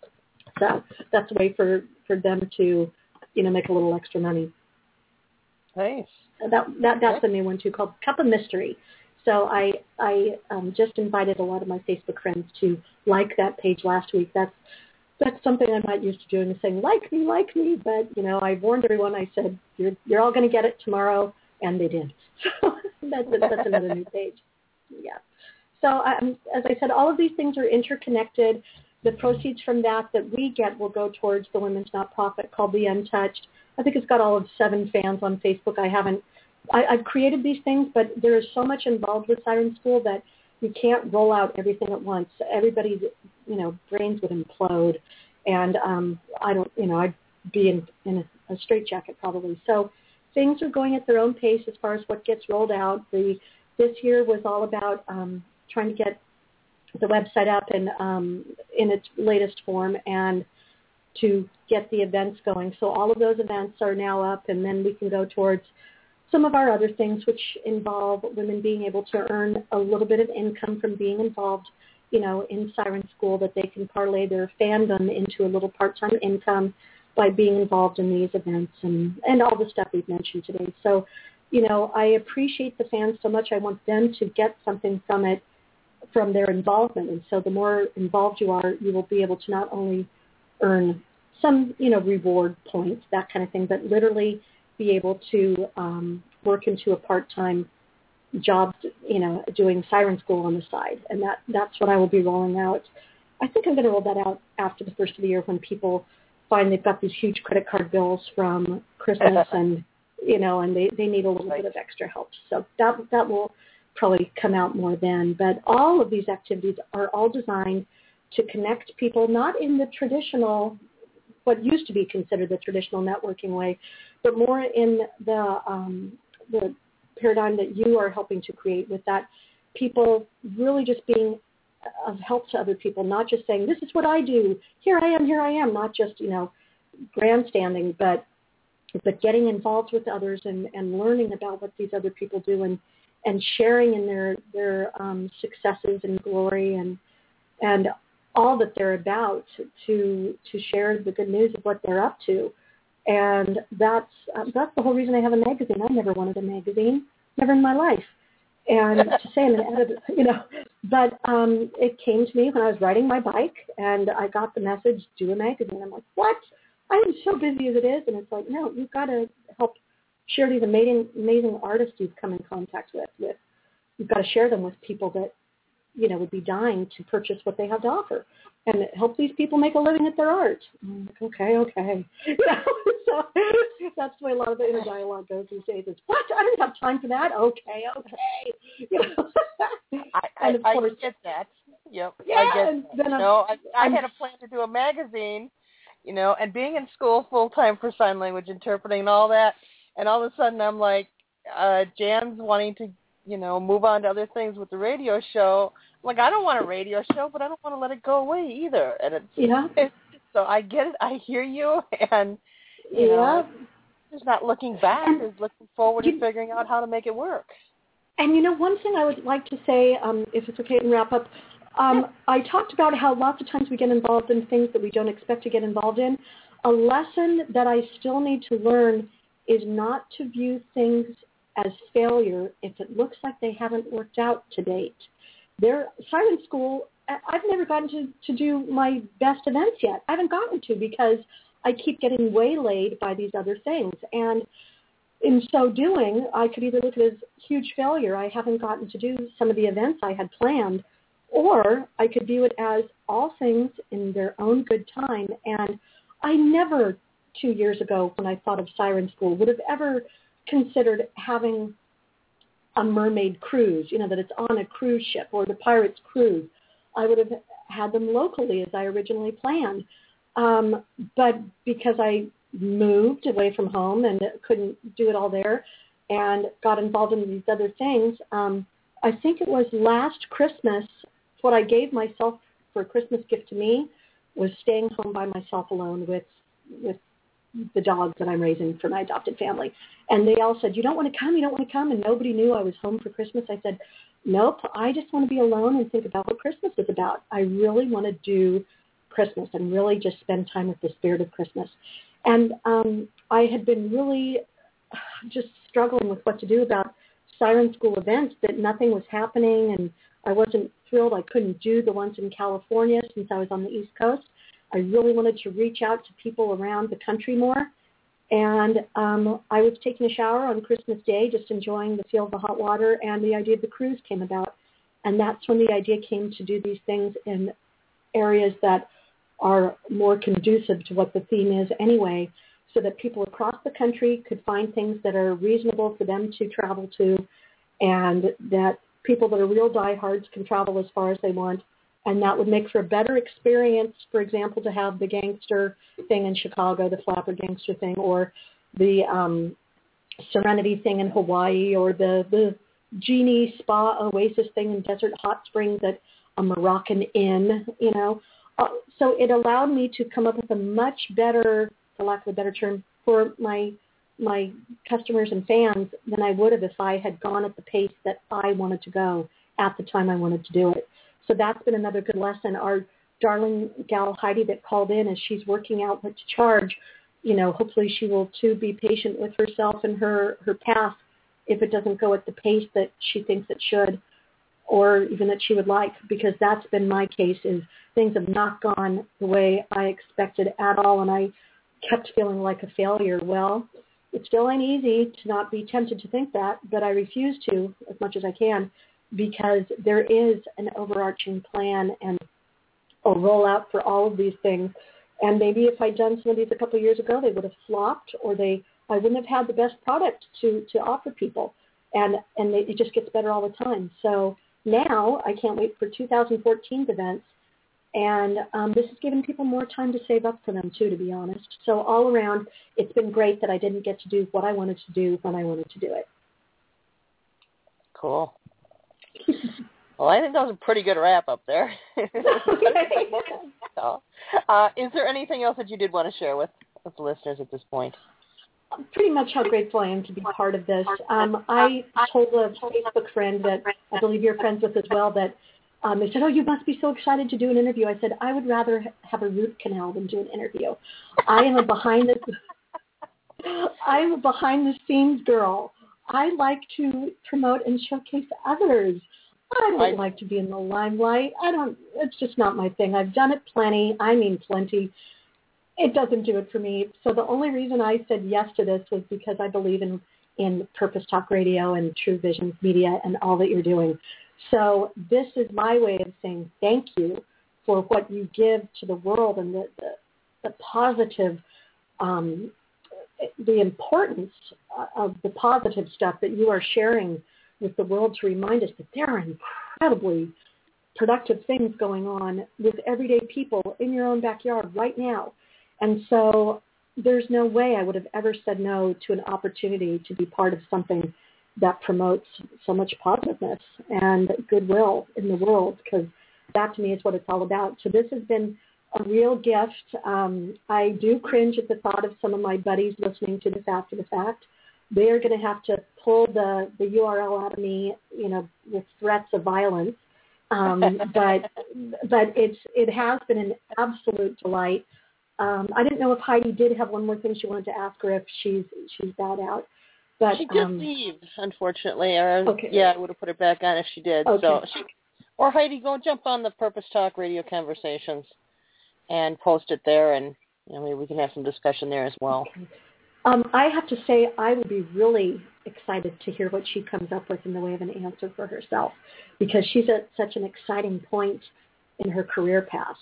So that's a way for, for them to, you know, make a little extra money. Nice. That, that that's a new one too, called Cup of Mystery. So I I um, just invited a lot of my Facebook friends to like that page last week. That's that's something I'm not used to doing, is saying like me, like me. But you know, I warned everyone. I said you're you're all going to get it tomorrow, and they did. So that's that's another new page. Yeah. So um, as I said, all of these things are interconnected. The proceeds from that that we get will go towards the women's nonprofit called The Untouched. I think it's got all of seven fans on Facebook. I haven't. I, I've created these things, but there is so much involved with Siren School that you can't roll out everything at once. Everybody's, you know, brains would implode, and um, I don't, you know, I'd be in, in a, a straitjacket probably. So things are going at their own pace as far as what gets rolled out. The this year was all about um, trying to get the website up and um, in its latest form, and to get the events going. So all of those events are now up, and then we can go towards some of our other things, which involve women being able to earn a little bit of income from being involved, you know, in Siren School, that they can parlay their fandom into a little part-time income by being involved in these events and, and all the stuff we've mentioned today. So, you know, I appreciate the fans so much. I want them to get something from it, from their involvement. And so the more involved you are, you will be able to not only earn some, you know, reward points, that kind of thing, but literally be able to um, work into a part-time job, you know, doing Siren School on the side. And that, that's what I will be rolling out. I think I'm going to roll that out after the first of the year, when people find they've got these huge credit card bills from Christmas and, you know, and they, they need a little bit of extra help. So that that will probably come out more then. But all of these activities are all designed to connect people, not in the traditional, what used to be considered the traditional networking way, but more in the um, the paradigm that you are helping to create, with that people really just being of help to other people, not just saying, this is what I do, here I am, here I am, not just, you know, grandstanding, but but getting involved with others and, and learning about what these other people do, and, and sharing in their, their um, successes and glory and and all that they're about, to to share the good news of what they're up to. And that's uh, that's the whole reason I have a magazine. I never wanted a magazine, never in my life. And to say I'm an editor, you know, but um, it came to me when I was riding my bike, and I got the message, do a magazine. I'm like, what? I am so busy as it is. And it's like, no, you've got to help share these amazing, amazing artists you've come in contact with. with. You've got to share them with people that, you know, would be dying to purchase what they have to offer, and help these people make a living at their art. I'm like, okay, okay. You know, so that's the way a lot of the inner dialogue goes these days. It's, what? I don't have time for that. Okay, okay. You know? I, and of I, course, I get that. Yep. Yeah, I get and that. then You I'm, know, I, I I'm, had a plan to do a magazine, you know, and being in school full time for sign language interpreting and all that, and all of a sudden I'm like, uh, Jan's wanting to, you know, move on to other things with the radio show. I'm like, I don't want a radio show, but I don't want to let it go away either. And it's, yeah. it's so I get it. I hear you, and you yeah. know, there's not looking back. And There's looking forward you, and figuring out how to make it work. And, you know, one thing I would like to say, um, if it's okay to wrap up, um, I talked about how lots of times we get involved in things that we don't expect to get involved in. A lesson that I still need to learn is not to view things as failure if it looks like they haven't worked out to date. There, Siren School, I've never gotten to, to do my best events yet. I haven't gotten to, because I keep getting waylaid by these other things. And in so doing, I could either look at it as huge failure, I haven't gotten to do some of the events I had planned, or I could view it as all things in their own good time. And I never, two years ago, when I thought of Siren School, would have ever considered having a mermaid cruise, you know, that it's on a cruise ship, or the Pirates Cruise. I would have had them locally as I originally planned. Um, but because I moved away from home and couldn't do it all there and got involved in these other things, um, I think it was last Christmas, what I gave myself for a Christmas gift to me was staying home by myself alone with with the dogs that I'm raising for my adopted family. And they all said, you don't want to come, you don't want to come. And nobody knew I was home for Christmas. I said, nope, I just want to be alone and think about what Christmas is about. I really want to do Christmas and really just spend time with the spirit of Christmas. And um, I had been really just struggling with what to do about Siren School events, that nothing was happening, and I wasn't thrilled I couldn't do the ones in California since I was on the East Coast. I really wanted to reach out to people around the country more. And um, I was taking a shower on Christmas Day, just enjoying the feel of the hot water, and the idea of the cruise came about. And that's when the idea came to do these things in areas that are more conducive to what the theme is anyway, so that people across the country could find things that are reasonable for them to travel to, and that people that are real diehards can travel as far as they want. And that would make for a better experience, for example, to have the gangster thing in Chicago, the Flapper gangster thing, or the um, Serenity thing in Hawaii, or the, the Genie Spa Oasis thing in Desert Hot Springs at a Moroccan inn, you know. Uh, so it allowed me to come up with a much better, for lack of a better term, for my my customers and fans than I would have if I had gone at the pace that I wanted to go at the time I wanted to do it. So that's been another good lesson. Our darling gal Heidi that called in, as she's working out what to charge, you know, hopefully she will too be patient with herself and her, her path if it doesn't go at the pace that she thinks it should, or even that she would like, because that's been my case, is things have not gone the way I expected at all, and I kept feeling like a failure. Well, it still ain't easy to not be tempted to think that, but I refuse to as much as I can, because there is an overarching plan and a rollout for all of these things. And maybe if I'd done some of these a couple of years ago, they would have flopped, or they I wouldn't have had the best product to, to offer people. And and they, it just gets better all the time. So now I can't wait for two thousand fourteen's events. And um, this has given people more time to save up for them, too, to be honest. So all around, it's been great that I didn't get to do what I wanted to do when I wanted to do it. Cool. Well, I think that was a pretty good wrap-up there. so, uh, is there anything else that you did want to share with, with the listeners at this point? Pretty much how grateful I am to be part of this. Um, I told a Facebook friend that I believe you're friends with as well that Um, they said, oh, you must be so excited to do an interview. I said, I would rather have a root canal than do an interview. I am a behind the I am a behind the scenes girl. I like to promote and showcase others. I don't like to be in the limelight. I don't. It's just not my thing. I've done it plenty. I mean plenty. It doesn't do it for me. So the only reason I said yes to this was because I believe in, in Purpose Talk Radio and True Visions Media and all that you're doing. So this is my way of saying thank you for what you give to the world, and the, the, the positive, um, the importance of the positive stuff that you are sharing with the world to remind us that there are incredibly productive things going on with everyday people in your own backyard right now. And so there's no way I would have ever said no to an opportunity to be part of something that promotes so much positiveness and goodwill in the world, because that to me is what it's all about. So this has been a real gift. Um, I do cringe at the thought of some of my buddies listening to this after the fact. They are going to have to pull the, the U R L out of me, you know, with threats of violence. Um, but but it's it has been an absolute delight. Um, I didn't know if Heidi did have one more thing she wanted to ask, or if she's she's bowed out. But, she did um, leave, unfortunately. Or, okay. Yeah, I would have put her back on if she did. Okay. So, she, or Heidi, go jump on the Purpose Talk Radio Conversations and post it there, and you know, maybe we can have some discussion there as well. Okay. Um, I have to say I will be really excited to hear what she comes up with in the way of an answer for herself, because she's at such an exciting point in her career path.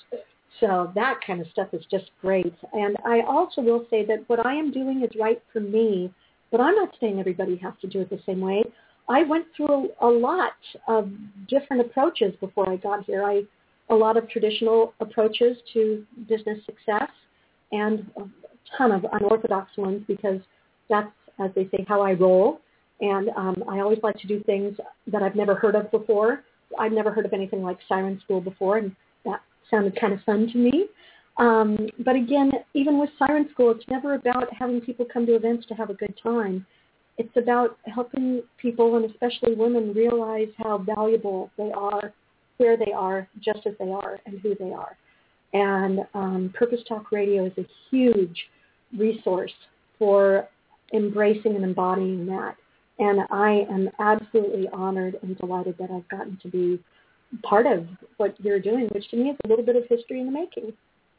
So that kind of stuff is just great. And I also will say that what I am doing is right for me, but I'm not saying everybody has to do it the same way. I went through a, a lot of different approaches before I got here. I a lot of traditional approaches to business success and a ton of unorthodox ones, because that's, as they say, how I roll. And um, I always like to do things that I've never heard of before. I've never heard of anything like Siren School before, and that sounded kind of fun to me. Um, but again, even with Siren School, it's never about having people come to events to have a good time. it's about helping people, and especially women, realize how valuable they are, where they are, just as they are, and who they are. And um, Purpose Talk Radio is a huge resource for embracing and embodying that. And I am absolutely honored and delighted that I've gotten to be part of what you're doing, which to me is a little bit of history in the making.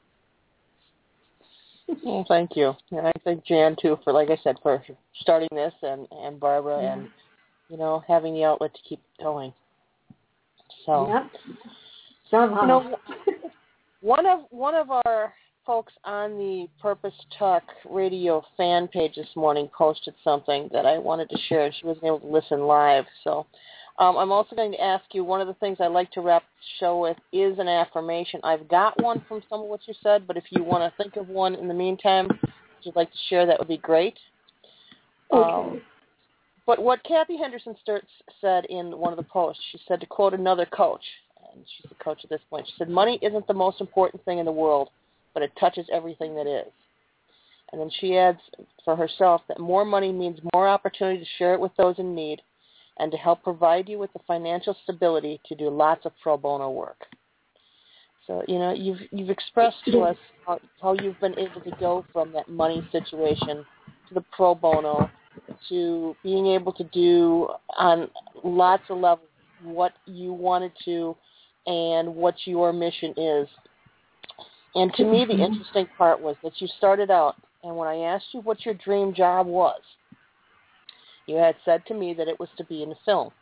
Well, thank you. And I thank Jan, too, for, like I said, for starting this, and, and Barbara, yeah. and, you know, having the outlet to keep going. So, yep. Somehow. You know, one of, one of our folks on the Purpose Talk Radio fan page this morning posted something that I wanted to share. She wasn't able to listen live. So um, I'm also going to ask you, one of the things I like to wrap the show with is an affirmation. I've got one from some of what you said, but if you want to think of one in the meantime, if you'd like to share, that would be great. Okay. Um, but what Kathy Henderson Sturts said in one of the posts, she said, to quote another coach, and she's a coach at this point, she said, money isn't the most important thing in the world, but it touches everything that is. And then she adds for herself that more money means more opportunity to share it with those in need and to help provide you with the financial stability to do lots of pro bono work. So, you know, you've you've expressed to us how, how you've been able to go from that money situation to the pro bono to being able to do on lots of levels what you wanted to and what your mission is. And to me, the interesting part was that you started out, and when I asked you what your dream job was, you had said to me that it was to be in film.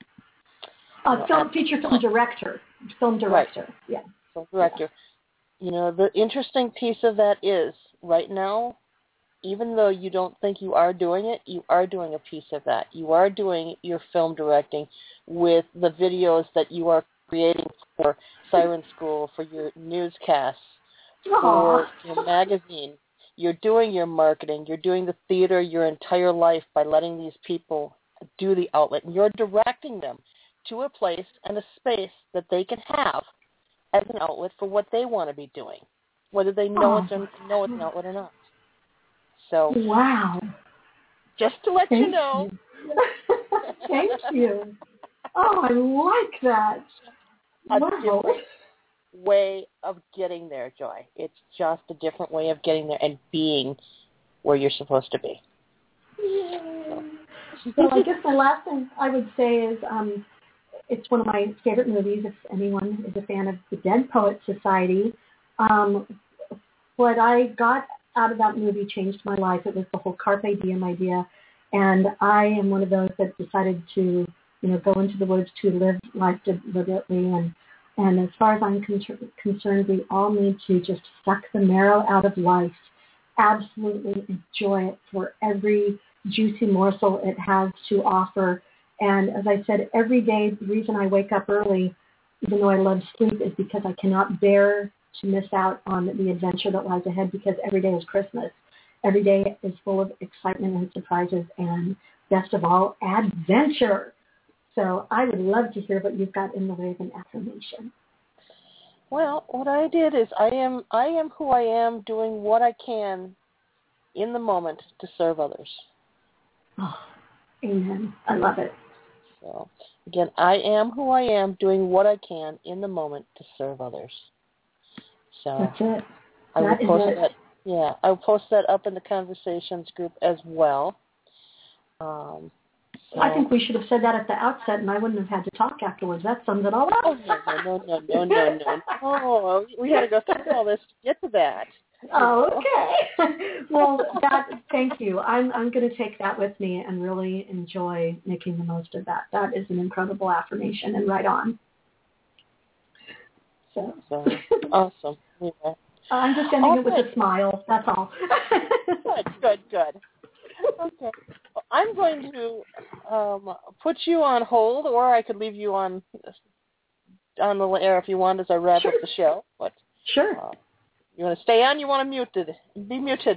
Uh, you know, film, feature film director. Film director, right. yeah. Film director. Yeah. You know, the interesting piece of that is, right now, even though you don't think you are doing it, you are doing a piece of that. You are doing your film directing with the videos that you are creating for Siren School, for your newscasts, for your magazine. You're doing your marketing. You're doing the theater your entire life by letting these people do the outlet. And you're directing them to a place and a space that they can have as an outlet for what they want to be doing, whether they know, it's, a, know it's an outlet or not. So, wow. Just to let Thank you know. You. Thank you. Oh, I like that. A wow. different way of getting there, Joy. It's just a different way of getting there and being where you're supposed to be. So, so I guess my last thing I would say is um, it's one of my favorite movies. If anyone is a fan of the Dead Poets Society, um, what I got out of that movie changed my life. It was the whole Carpe Diem idea, and I am one of those that decided to, you know, go into the woods to live life deliberately. And and as far as I'm con- concerned, we all need to just suck the marrow out of life, absolutely enjoy it for every juicy morsel it has to offer. And as I said, every day, the reason I wake up early, even though I love sleep, is because I cannot bear to miss out on the adventure that lies ahead, because every day is Christmas. Every day is full of excitement and surprises and, best of all, adventure. So I would love to hear what you've got in the way of an affirmation. Well, what I did is I am I am who I am, doing what I can in the moment to serve others. Oh, amen. I love it. So, again, I am who I am, doing what I can in the moment to serve others. So that's it. I will that post is that. Yeah, I will post that up in the conversations group as well. Um, so. I think we should have said that at the outset, and I wouldn't have had to talk afterwards. That sums it all up. Oh no no no no no no! Oh, we had to go through all this to get to that. Oh, okay. Well, that. Thank you. I'm I'm going to take that with me and really enjoy making the most of that. That is an incredible affirmation, and right on. So, so awesome. Yeah. I'm just ending okay. it with a smile. That's all. Good, good, good. Okay. Well, I'm going to um, put you on hold, or I could leave you on on the air if you want as I wrap sure. up the show. But sure. Uh, you want to stay on? You want to muted? Be muted.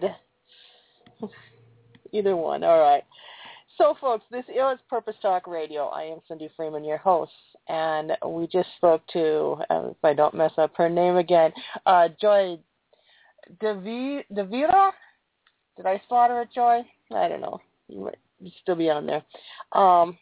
Either one. All right. So, folks, this is Purpose Talk Radio. I am Cindy Freeman, your host, and we just spoke to, uh, if I don't mess up her name again, uh, Joy Devi- Devira. Did I slaughter it, Joy? I don't know. still be on there. Um,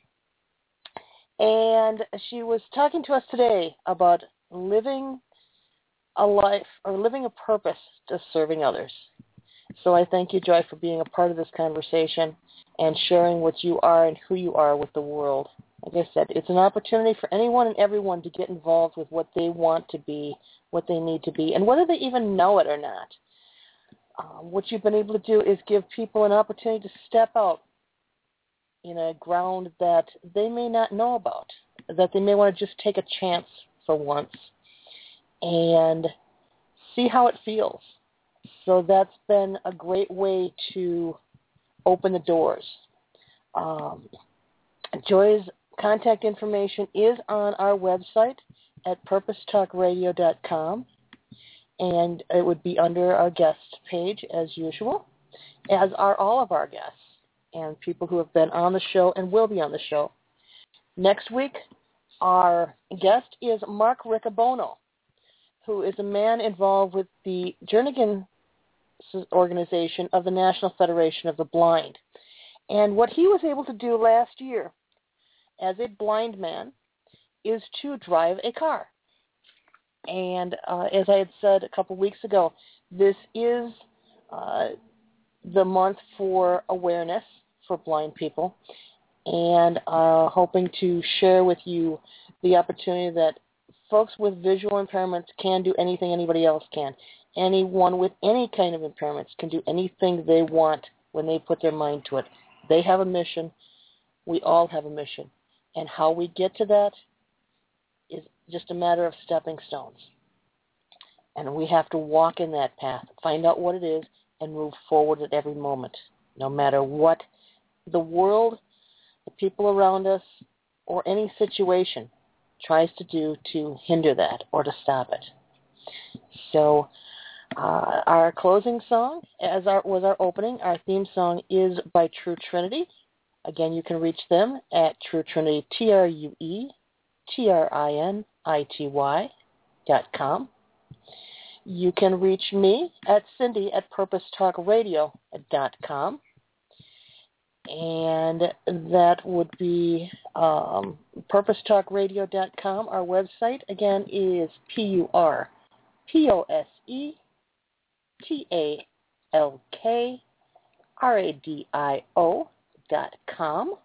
and she was talking to us today about living a life or living a purpose to serving others. So I thank you, Joy, for being a part of this conversation and sharing what you are and who you are with the world. Like I said, it's an opportunity for anyone and everyone to get involved with what they want to be, what they need to be, and whether they even know it or not. Um, what you've been able to do is give people an opportunity to step out in a ground that they may not know about, that they may want to just take a chance for once and see how it feels. So that's been a great way to open the doors. Um, Joy's contact information is on our website at purpose talk radio dot com, and it would be under our guest page as usual, as are all of our guests and people who have been on the show and will be on the show. Next week, our guest is Mark Riccobono, who is a man involved with the Jernigan organization of the National Federation of the Blind. And what he was able to do last year as a blind man is to drive a car. And uh, as I had said a couple weeks ago, this is uh, the month for awareness for blind people, and uh, hoping to share with you the opportunity that folks with visual impairments can do anything anybody else can. Anyone with any kind of impairments can do anything they want when they put their mind to it. They have a mission. We all have a mission. And how we get to that is just a matter of stepping stones. And we have to walk in that path, find out what it is, and move forward at every moment, no matter what the world, the people around us, or any situation tries to do to hinder that or to stop it. So uh, our closing song, as our, was our opening, our theme song is by True Trinity. Again, you can reach them at True Trinity, T R U E T R I N I T Y dot com. You can reach me at Cindy at purpose talk radio dot com. And that would be um, purpose talk radio dot com. Our website, again, is P U R P O S E T A L K R A D I O dot com.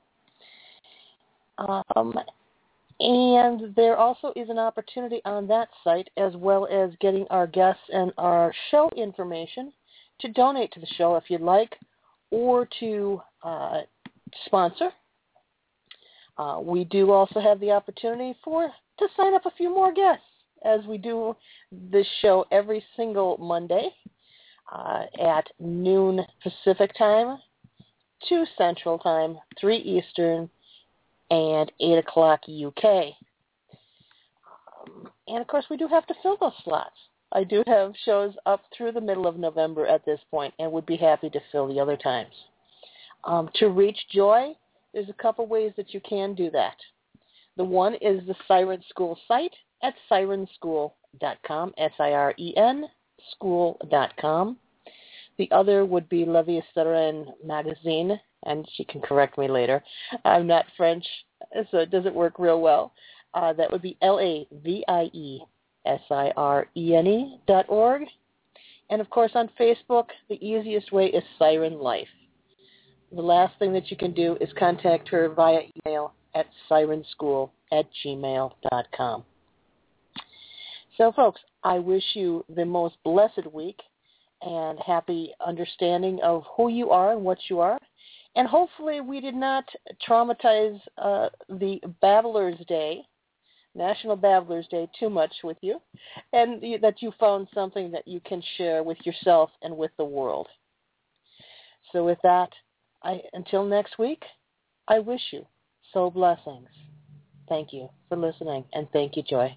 Um, and there also is an opportunity on that site, as well as getting our guests and our show information, to donate to the show if you'd like, or to uh, sponsor. Uh, we do also have the opportunity for to sign up a few more guests, as we do this show every single Monday uh, at noon Pacific time, two Central time, three Eastern, and eight o'clock U K. Um, and, of course, we do have to fill those slots. I do have shows up through the middle of November at this point, and would be happy to fill the other times. Um, to reach Joy, there's a couple ways that you can do that. The one is the Siren School site at siren school dot com, S I R E N, school dot com. The other would be La Vie Sereine magazine, and she can correct me later. I'm not French, so it doesn't work real well. Uh, that would be L A V I E S I R E N E dot org. And, of course, on Facebook, the easiest way is Siren Life. The last thing that you can do is contact her via email at sirenschool at gmail dot com. So, folks, I wish you the most blessed week and happy understanding of who you are and what you are. And hopefully we did not traumatize uh, the Babblers Day, National Babblers Day, too much with you, and that you found something that you can share with yourself and with the world. So with that, I, until next week, I wish you soul blessings. Thank you for listening, and thank you, Joy.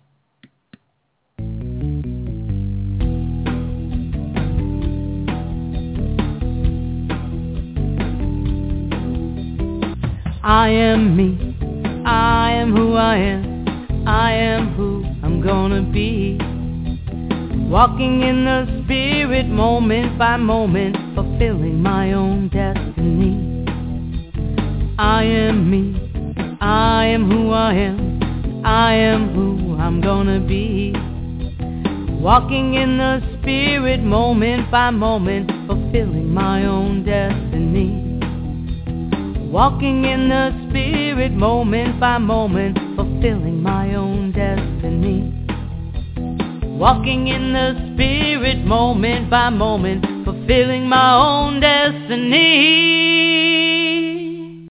I am me, I am who I am, I am who I'm gonna be. Walking in the spirit moment by moment, fulfilling my own destiny. I am me. I am who I am. I am who I'm gonna be. Walking in the spirit moment by moment, fulfilling my own destiny. Walking in the spirit moment by moment, fulfilling my own destiny. Walking in the spirit moment by moment, fulfilling my own destiny.